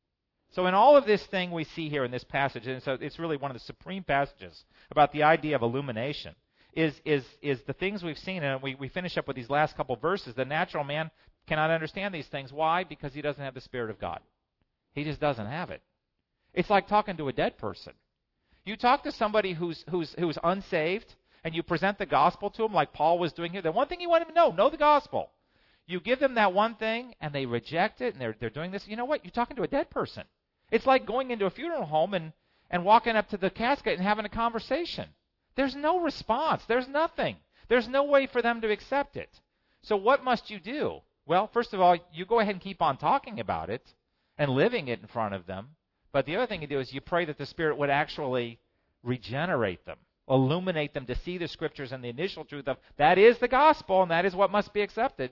So in all of this thing we see here in this passage, and so it's really one of the supreme passages about the idea of illumination, is is is the things we've seen, and we, we finish up with these last couple verses. The natural man cannot understand these things. Why? Because he doesn't have the Spirit of God. He just doesn't have it. It's like talking to a dead person. You talk to somebody who's who's who's unsaved, and you present the gospel to them like Paul was doing here. The one thing you want them to know, know the gospel. You give them that one thing, and they reject it, and they're they're doing this. You know what? You're talking to a dead person. It's like going into a funeral home and, and walking up to the casket and having a conversation. There's no response. There's nothing. There's no way for them to accept it. So what must you do? Well, first of all, you go ahead and keep on talking about it and living it in front of them. But the other thing you do is you pray that the Spirit would actually regenerate them, illuminate them to see the Scriptures and the initial truth of that is the gospel and that is what must be accepted,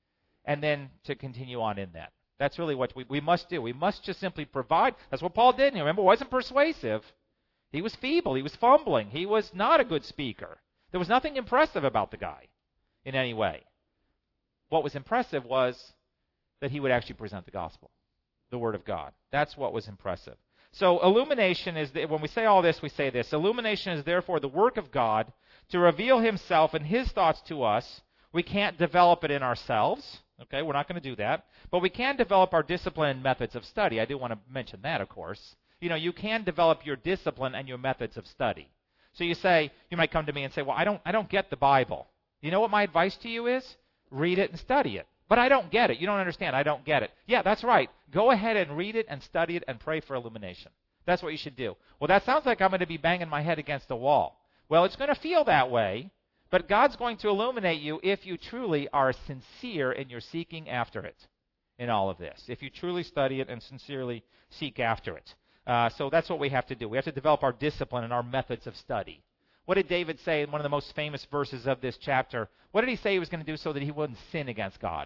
and then to continue on in that. That's really what we, we must do. We must just simply provide. That's what Paul did. You remember, it wasn't persuasive. He was feeble. He was fumbling. He was not a good speaker. There was nothing impressive about the guy in any way. What was impressive was that he would actually present the gospel, the Word of God. That's what was impressive. So illumination is, the, when we say all this, we say this. Illumination is therefore the work of God to reveal himself and his thoughts to us. We can't develop it in ourselves. Okay, we're not going to do that. But we can develop our discipline and methods of study. I do want to mention that, of course. You know, you can develop your discipline and your methods of study. So you say, you might come to me and say, well, I don't I don't get the Bible. You know what my advice to you is? Read it and study it. But I don't get it. You don't understand. I don't get it. Yeah, that's right. Go ahead and read it and study it and pray for illumination. That's what you should do. Well, that sounds like I'm going to be banging my head against a wall. Well, it's going to feel that way, but God's going to illuminate you if you truly are sincere in your seeking after it in all of this. If you truly study it and sincerely seek after it. Uh, so that's what we have to do. We have to develop our discipline and our methods of study. What did David say in one of the most famous verses of this chapter? What did he say he was going to do so that he wouldn't sin against God?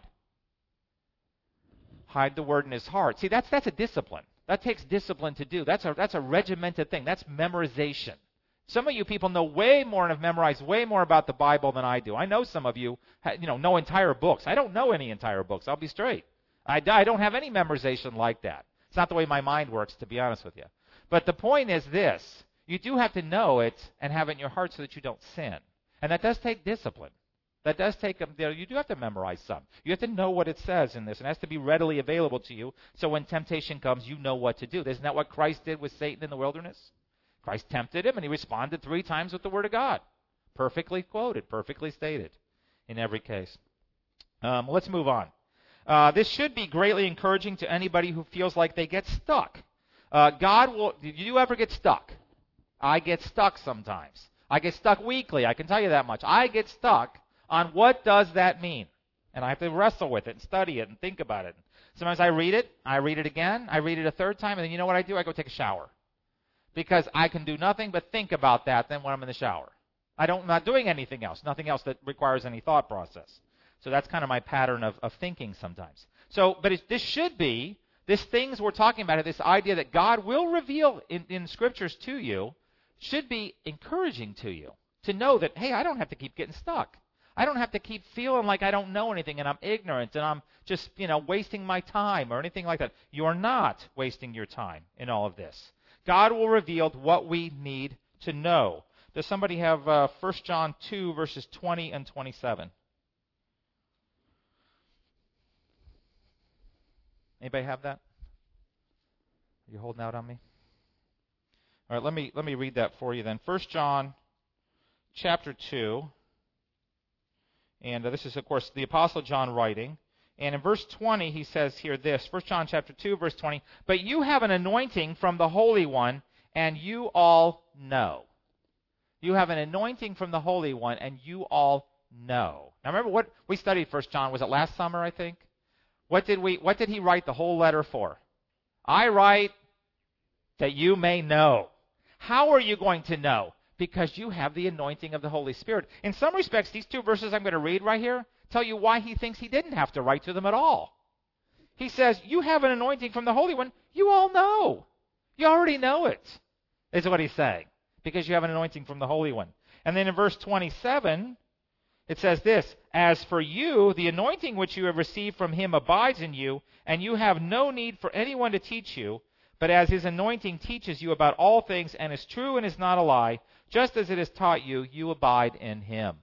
Hide the word in his heart. See, that's that's a discipline. That takes discipline to do. That's a that's a regimented thing. That's memorization. Some of you people know way more and have memorized way more about the Bible than I do. I know some of you, you know, know entire books. I don't know any entire books. I'll be straight. I, I don't have any memorization like that. It's not the way my mind works, to be honest with you. But the point is this. You do have to know it and have it in your heart so that you don't sin. And that does take discipline. That does take, you do have to memorize some. You have to know what it says in this. And it has to be readily available to you so when temptation comes, you know what to do. Isn't that what Christ did with Satan in the wilderness? Christ tempted him and he responded three times with the Word of God. Perfectly quoted, perfectly stated in every case. Um, let's move on. Uh, this should be greatly encouraging to anybody who feels like they get stuck. Uh, God will, do you ever get stuck? I get stuck sometimes. I get stuck weekly, I can tell you that much. I get stuck on what does that mean? And I have to wrestle with it and study it and think about it. Sometimes I read it, I read it again, I read it a third time, and then you know what I do? I go take a shower. Because I can do nothing but think about that then when I'm in the shower. I don't, I'm not doing anything else, nothing else that requires any thought process. So that's kind of my pattern of, of thinking sometimes. So, but it, this should be, this things we're talking about, this idea that God will reveal in, in Scriptures to you, should be encouraging to you. To know that, hey, I don't have to keep getting stuck. I don't have to keep feeling like I don't know anything and I'm ignorant and I'm just, you know, wasting my time or anything like that. You're not wasting your time in all of this. God will reveal what we need to know. Does somebody have uh, First John two, verses twenty and twenty-seven? Anybody have that? Are you holding out on me? All right, let me let me read that for you then. First John chapter two. And uh, this is, of course, the Apostle John writing. And in verse twenty, he says here this, First John chapter two, verse twenty, "But you have an anointing from the Holy One, and you all know." You have an anointing from the Holy One, and you all know. Now remember what we studied First John, was it last summer, I think? What did we? What did he write the whole letter for? I write that you may know. How are you going to know? Because you have the anointing of the Holy Spirit. In some respects, these two verses I'm going to read right here tell you why he thinks he didn't have to write to them at all. He says, you have an anointing from the Holy One. You all know. You already know it, is what he's saying, because you have an anointing from the Holy One. And then in verse twenty-seven, it says this, "As for you, the anointing which you have received from him abides in you, and you have no need for anyone to teach you, but as his anointing teaches you about all things and is true and is not a lie, just as it has taught you, you abide in him."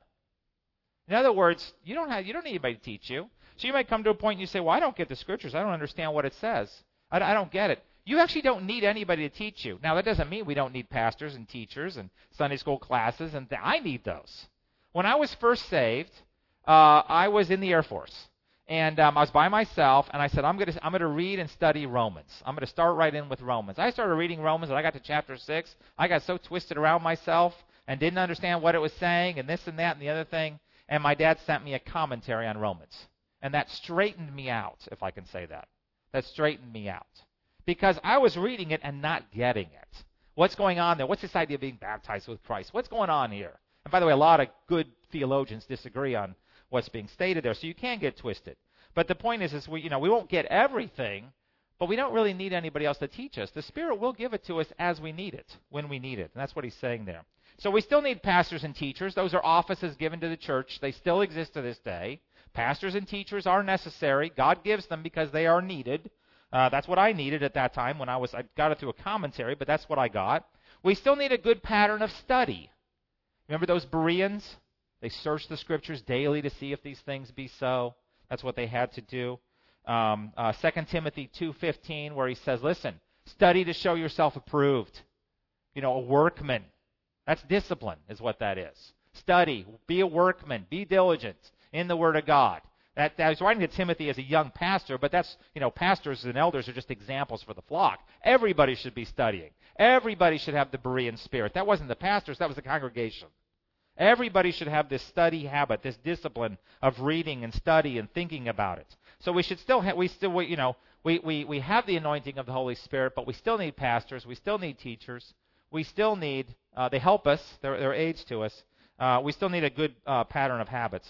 In other words, you don't have you don't need anybody to teach you. So you might come to a point and you say, well, I don't get the Scriptures. I don't understand what it says. I, I don't get it. You actually don't need anybody to teach you. Now, that doesn't mean we don't need pastors and teachers and Sunday school classes, and th- I need those. When I was first saved, uh, I was in the Air Force. And um, I was by myself, and I said, I'm going to I'm going to read and study Romans. I'm going to start right in with Romans. I started reading Romans, and I got to chapter six. I got so twisted around myself and didn't understand what it was saying and this and that and the other thing. And my dad sent me a commentary on Romans. And that straightened me out, if I can say that. That straightened me out. Because I was reading it and not getting it. What's going on there? What's this idea of being baptized with Christ? What's going on here? And by the way, a lot of good theologians disagree on what's being stated there, so you can get twisted. But the point is, is we, you know, we won't get everything, but we don't really need anybody else to teach us. The Spirit will give it to us as we need it, when we need it. And that's what he's saying there. So we still need pastors and teachers. Those are offices given to the church. They still exist to this day. Pastors and teachers are necessary. God gives them because they are needed. Uh, that's what I needed at that time when I was, I got it through a commentary, but that's what I got. We still need a good pattern of study. Remember those Bereans? They searched the Scriptures daily to see if these things be so. That's what they had to do. Um, uh, Second Timothy two fifteen, where he says, listen, study to show yourself approved. You know, a workman. That's discipline, is what that is. Study, be a workman, be diligent in the Word of God. That, that I was writing to Timothy as a young pastor, but that's, you know, pastors and elders are just examples for the flock. Everybody should be studying. Everybody should have the Berean spirit. That wasn't the pastors, that was the congregation. Everybody should have this study habit, this discipline of reading and study and thinking about it. So we should still have, we still, you know, we, we, we have the anointing of the Holy Spirit, but we still need pastors, we still need teachers, we still need, uh, they help us, they're, they're aids to us. Uh, we still need a good uh, pattern of habits.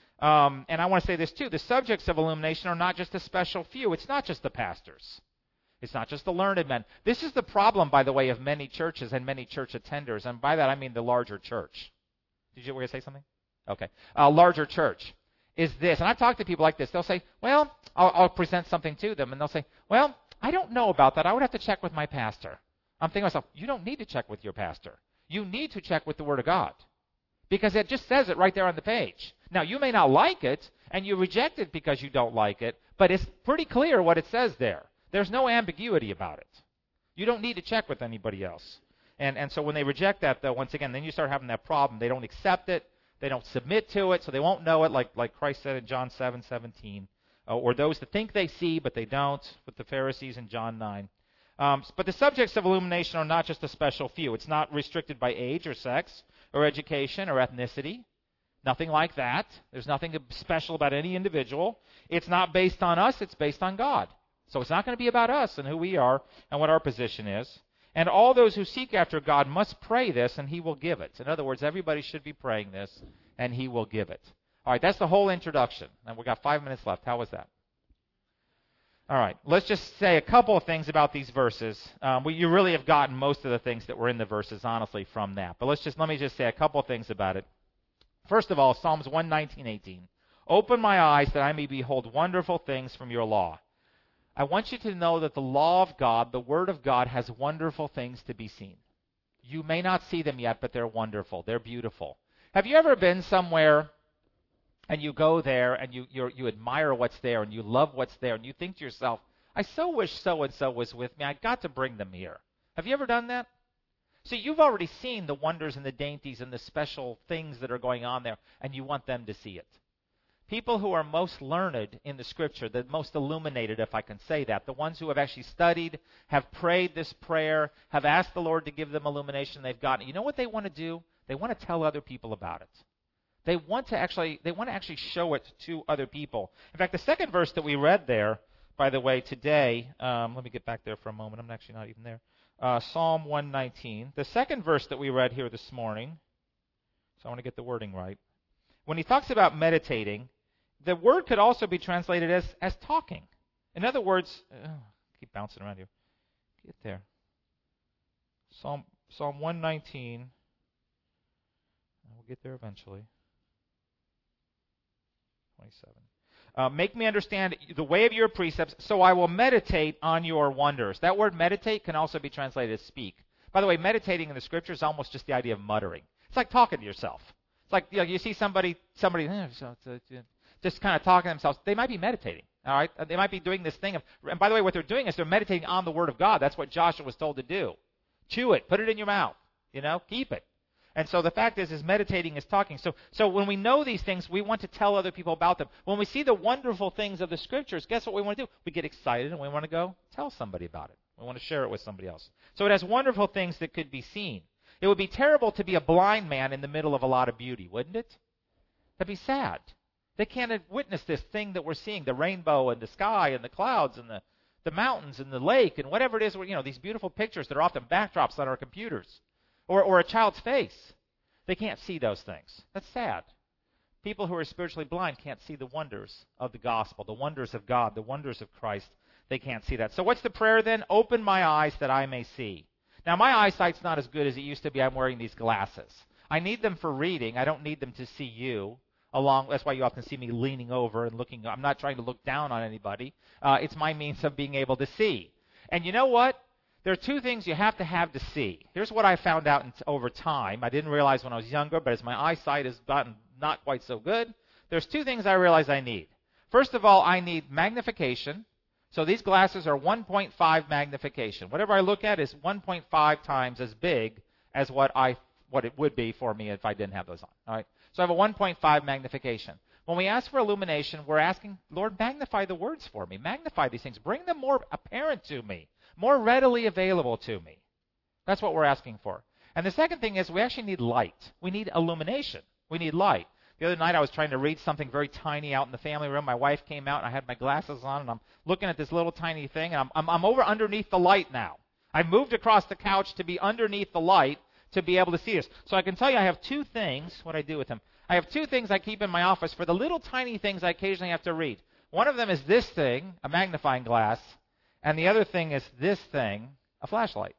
Um, and I want to say this too, the subjects of illumination are not just a special few. It's not just the pastors. It's not just the learned men. This is the problem, by the way, of many churches and many church attenders, and by that I mean the larger church. Did you were going to say something? Okay. Uh, larger church is this, and I've talked to people like this. They'll say, well, I'll, I'll present something to them, and they'll say, well, I don't know about that. I would have to check with my pastor. I'm thinking to myself, you don't need to check with your pastor. You need to check with the Word of God, because it just says it right there on the page. Now, you may not like it, and you reject it because you don't like it, but it's pretty clear what it says there. There's no ambiguity about it. You don't need to check with anybody else. And and so when they reject that, though, once again, then you start having that problem. They don't accept it. They don't submit to it, so they won't know it, like, like Christ said in John seven seventeen. Uh, or those that think they see, but they don't, with the Pharisees in John nine. Um, but the subjects of illumination are not just a special few. It's not restricted by age or sex or education or ethnicity. Nothing like that. There's nothing special about any individual. It's not based on us. It's based on God. So it's not going to be about us and who we are and what our position is. And all those who seek after God must pray this, and He will give it. In other words, everybody should be praying this, and He will give it. All right, that's the whole introduction. And we've got five minutes left. How was that? All right, let's just say a couple of things about these verses. Um, we, you really have gotten most of the things that were in the verses, honestly, from that. But let's just let me just say a couple of things about it. First of all, Psalms one nineteen, eighteen. Open my eyes that I may behold wonderful things from your law. I want you to know that the law of God, the Word of God, has wonderful things to be seen. You may not see them yet, but they're wonderful. They're beautiful. Have you ever been somewhere and you go there and you you're, you admire what's there and you love what's there and you think to yourself, I so wish so-and-so was with me. I got to bring them here. Have you ever done that? See, you've already seen the wonders and the dainties and the special things that are going on there, and you want them to see it. People who are most learned in the Scripture, the most illuminated, if I can say that, the ones who have actually studied, have prayed this prayer, have asked the Lord to give them illumination, they've gotten it. You know what they want to do? They want to tell other people about it. They want to actually, they want to actually show it to other people. In fact, the second verse that we read there, by the way, today, um, let me get back there for a moment. I'm actually not even there. Uh, Psalm one nineteen. The second verse that we read here this morning, so I want to get the wording right. When he talks about meditating, the word could also be translated as, as talking. In other words, uh, keep bouncing around here. Get there. Psalm Psalm one nineteen. We'll get there eventually. twenty-seven. Uh, make me understand the way of your precepts, so I will meditate on your wonders. That word meditate can also be translated as speak. By the way, meditating in the Scripture is almost just the idea of muttering. It's like talking to yourself. It's like, you know, you see somebody, somebody eh, so it's, uh, just kind of talking to themselves. They might be meditating. All right, they might be doing this thing of. And by the way, what they're doing is they're meditating on the Word of God. That's what Joshua was told to do. Chew it, put it in your mouth. You know, keep it. And so the fact is, is meditating is talking. So, so when we know these things, we want to tell other people about them. When we see the wonderful things of the Scriptures, guess what we want to do? We get excited and we want to go tell somebody about it. We want to share it with somebody else. So it has wonderful things that could be seen. It would be terrible to be a blind man in the middle of a lot of beauty, wouldn't it? That'd be sad. They can't witness this thing that we're seeing, the rainbow and the sky and the clouds and the, the mountains and the lake and whatever it is, you know, these beautiful pictures that are often backdrops on our computers. Or, or a child's face. They can't see those things. That's sad. People who are spiritually blind can't see the wonders of the gospel, the wonders of God, the wonders of Christ. They can't see that. So what's the prayer then? Open my eyes that I may see. Now, my eyesight's not as good as it used to be. I'm wearing these glasses. I need them for reading. I don't need them to see you. Along, that's why you often see me leaning over and looking. I'm not trying to look down on anybody. Uh, it's my means of being able to see. And you know what? There are two things you have to have to see. Here's what I found out in, over time. I didn't realize when I was younger, but as my eyesight has gotten not quite so good, there's two things I realize I need. First of all, I need magnification. So these glasses are one point five magnification. Whatever I look at is one point five times as big as what I what it would be for me if I didn't have those on. All right. So I have a one point five magnification. When we ask for illumination, we're asking, Lord, magnify the words for me. Magnify these things. Bring them more apparent to me. More readily available to me. That's what we're asking for. And the second thing is we actually need light. We need illumination. We need light. The other night I was trying to read something very tiny out in the family room. My wife came out and I had my glasses on and I'm looking at this little tiny thing and I'm, I'm, I'm over underneath the light now. I moved across the couch to be underneath the light to be able to see this. So I can tell you I have two things, what I do with them. I have two things I keep in my office for the little tiny things I occasionally have to read. One of them is this thing, a magnifying glass. And the other thing is this thing, a flashlight.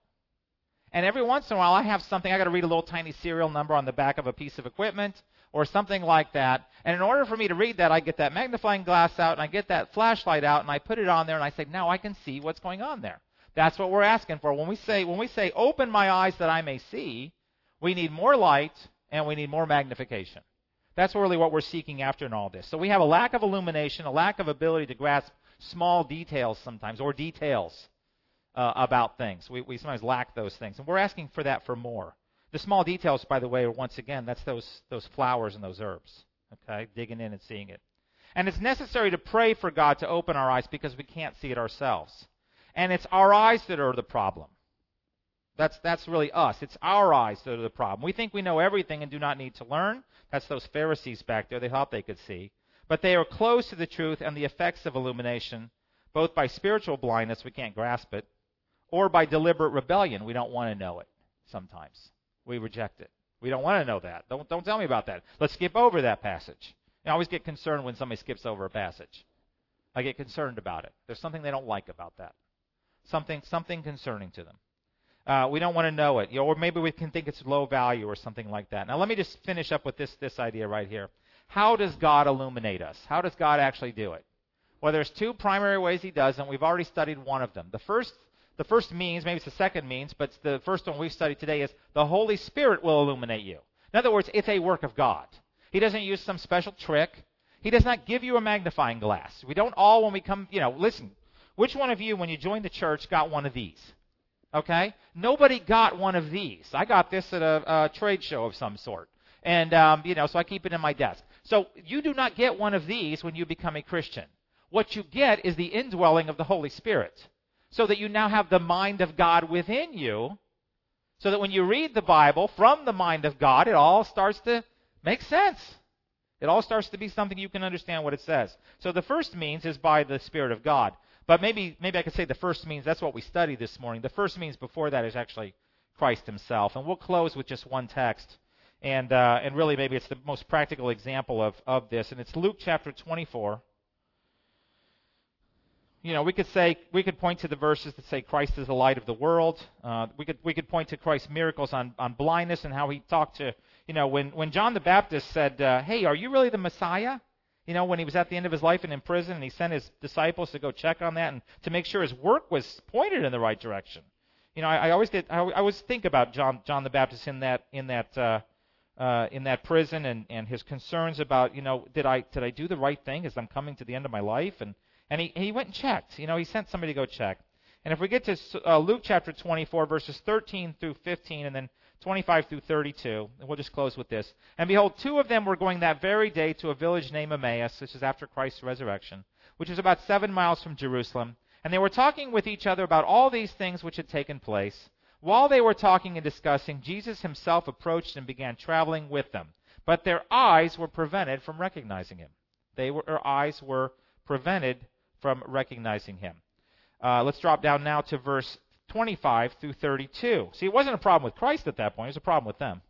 And every once in a while I have something, I got to read a little tiny serial number on the back of a piece of equipment or something like that. And in order for me to read that, I get that magnifying glass out and I get that flashlight out and I put it on there and I say, now I can see what's going on there. That's what we're asking for. When we say, when we say, open my eyes that I may see, we need more light and we need more magnification. That's really what we're seeking after in all this. So we have a lack of illumination, a lack of ability to grasp small details sometimes, or details uh, about things. We, we sometimes lack those things. And we're asking for that for more. The small details, by the way, are once again, that's those, those flowers and those herbs. Okay, digging in and seeing it. And it's necessary to pray for God to open our eyes because we can't see it ourselves. And it's our eyes that are the problem. That's, that's really us. It's our eyes that are the problem. We think we know everything and do not need to learn. That's those Pharisees back there. They thought they could see. But they are close to the truth and the effects of illumination, both by spiritual blindness, we can't grasp it, or by deliberate rebellion. We don't want to know it sometimes. We reject it. We don't want to know that. Don't, don't tell me about that. Let's skip over that passage. I always get concerned when somebody skips over a passage. I get concerned about it. There's something they don't like about that. Something, something concerning to them. Uh, we don't want to know it. You know, or maybe we can think it's low value or something like that. Now let me just finish up with this, this idea right here. How does God illuminate us? How does God actually do it? Well, there's two primary ways he does, and we've already studied one of them. The first, the first means, maybe it's the second means, but the first one we've studied today is the Holy Spirit will illuminate you. In other words, it's a work of God. He doesn't use some special trick. He does not give you a magnifying glass. We don't all, when we come, you know, listen, which one of you, when you joined the church, got one of these? Okay? Nobody got one of these. I got this at a, a trade show of some sort. And, um, you know, so I keep it in my desk. So you do not get one of these when you become a Christian. What you get is the indwelling of the Holy Spirit, so that you now have the mind of God within you, so that when you read the Bible from the mind of God, it all starts to make sense. It all starts to be something you can understand what it says. So the first means is by the Spirit of God. But maybe maybe I could say the first means, that's what we studied this morning. The first means before that is actually Christ himself. And we'll close with just one text. And uh, and really maybe it's the most practical example of, of this. And it's Luke chapter twenty-four. You know, we could say, we could point to the verses that say Christ is the light of the world. Uh, we could we could point to Christ's miracles on, on blindness and how he talked to, you know, when, when John the Baptist said, uh, hey, are you really the Messiah? You know, when he was at the end of his life and in prison, and he sent his disciples to go check on that and to make sure his work was pointed in the right direction. You know, I, I always did. I, I always think about John John the Baptist in that in that uh, uh, in that prison and, and his concerns about, you know, did I did I do the right thing as I'm coming to the end of my life? And and he he went and checked. You know, he sent somebody to go check. And if we get to uh, Luke chapter twenty-four, verses thirteen through fifteen, and then twenty-five through thirty-two, and we'll just close with this. And behold, two of them were going that very day to a village named Emmaus, this is after Christ's resurrection, which was about seven miles from Jerusalem. And they were talking with each other about all these things which had taken place. While they were talking and discussing, Jesus himself approached and began traveling with them. But their eyes were prevented from recognizing him. They were, their eyes were prevented from recognizing him. Uh, let's drop down now to verse twenty-five through thirty-two. See, it wasn't a problem with Christ at that point. It was a problem with them.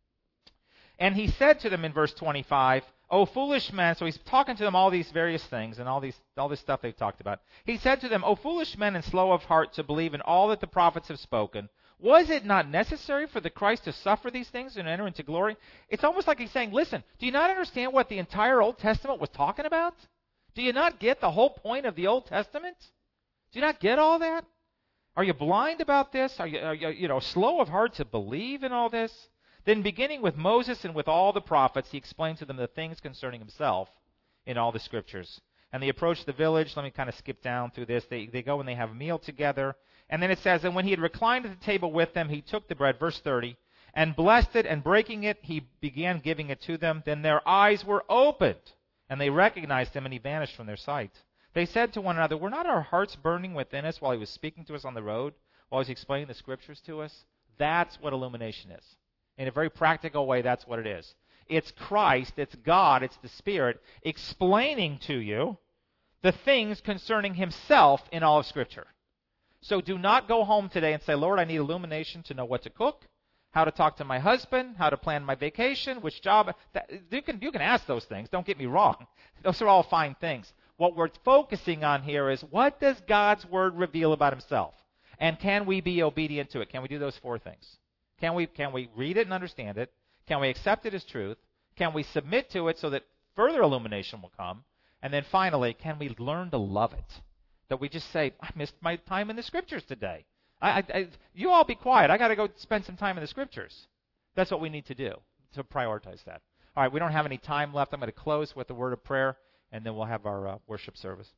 And he said to them in verse twenty-five, O foolish men, so he's talking to them all these various things and all these all this stuff they've talked about. He said to them, O foolish men and slow of heart to believe in all that the prophets have spoken. Was it not necessary for the Christ to suffer these things and enter into glory? It's almost like he's saying, listen, do you not understand what the entire Old Testament was talking about? Do you not get the whole point of the Old Testament? Do you not get all that? Are you blind about this? Are you, are you, you know, slow of heart to believe in all this? Then beginning with Moses and with all the prophets, he explained to them the things concerning himself in all the scriptures. And they approached the village. Let me kind of skip down through this. They, they go and they have a meal together. And then it says, and when he had reclined at the table with them, he took the bread, verse thirty, and blessed it, and breaking it, he began giving it to them. Then their eyes were opened, and they recognized him, and he vanished from their sight. They said to one another, were not our hearts burning within us while he was speaking to us on the road, while he was explaining the scriptures to us? That's what illumination is. In a very practical way, that's what it is. It's Christ, it's God, it's the Spirit explaining to you the things concerning himself in all of Scripture. So do not go home today and say, Lord, I need illumination to know what to cook, how to talk to my husband, how to plan my vacation, which job. That, you can, you can ask those things. Don't get me wrong. Those are all fine things. What we're focusing on here is, what does God's Word reveal about himself? And can we be obedient to it? Can we do those four things? Can we, can we read it and understand it? Can we accept it as truth? Can we submit to it so that further illumination will come? And then finally, can we learn to love it? That we just say, I missed my time in the Scriptures today. I, I, I, you all be quiet. I got to go spend some time in the Scriptures. That's what we need to do, to prioritize that. All right, we don't have any time left. I'm going to close with a word of prayer, and then we'll have our uh, worship service.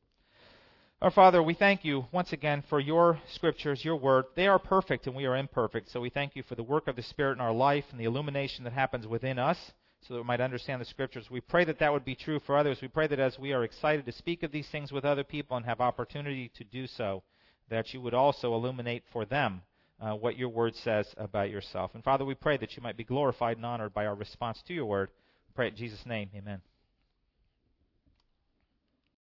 Our Father, we thank you once again for your Scriptures, your Word. They are perfect, and we are imperfect. So we thank you for the work of the Spirit in our life and the illumination that happens within us, so that we might understand the Scriptures. We pray that that would be true for others. We pray that as we are excited to speak of these things with other people and have opportunity to do so, that you would also illuminate for them uh, what your Word says about yourself. And Father, we pray that you might be glorified and honored by our response to your Word. We pray in Jesus' name, amen.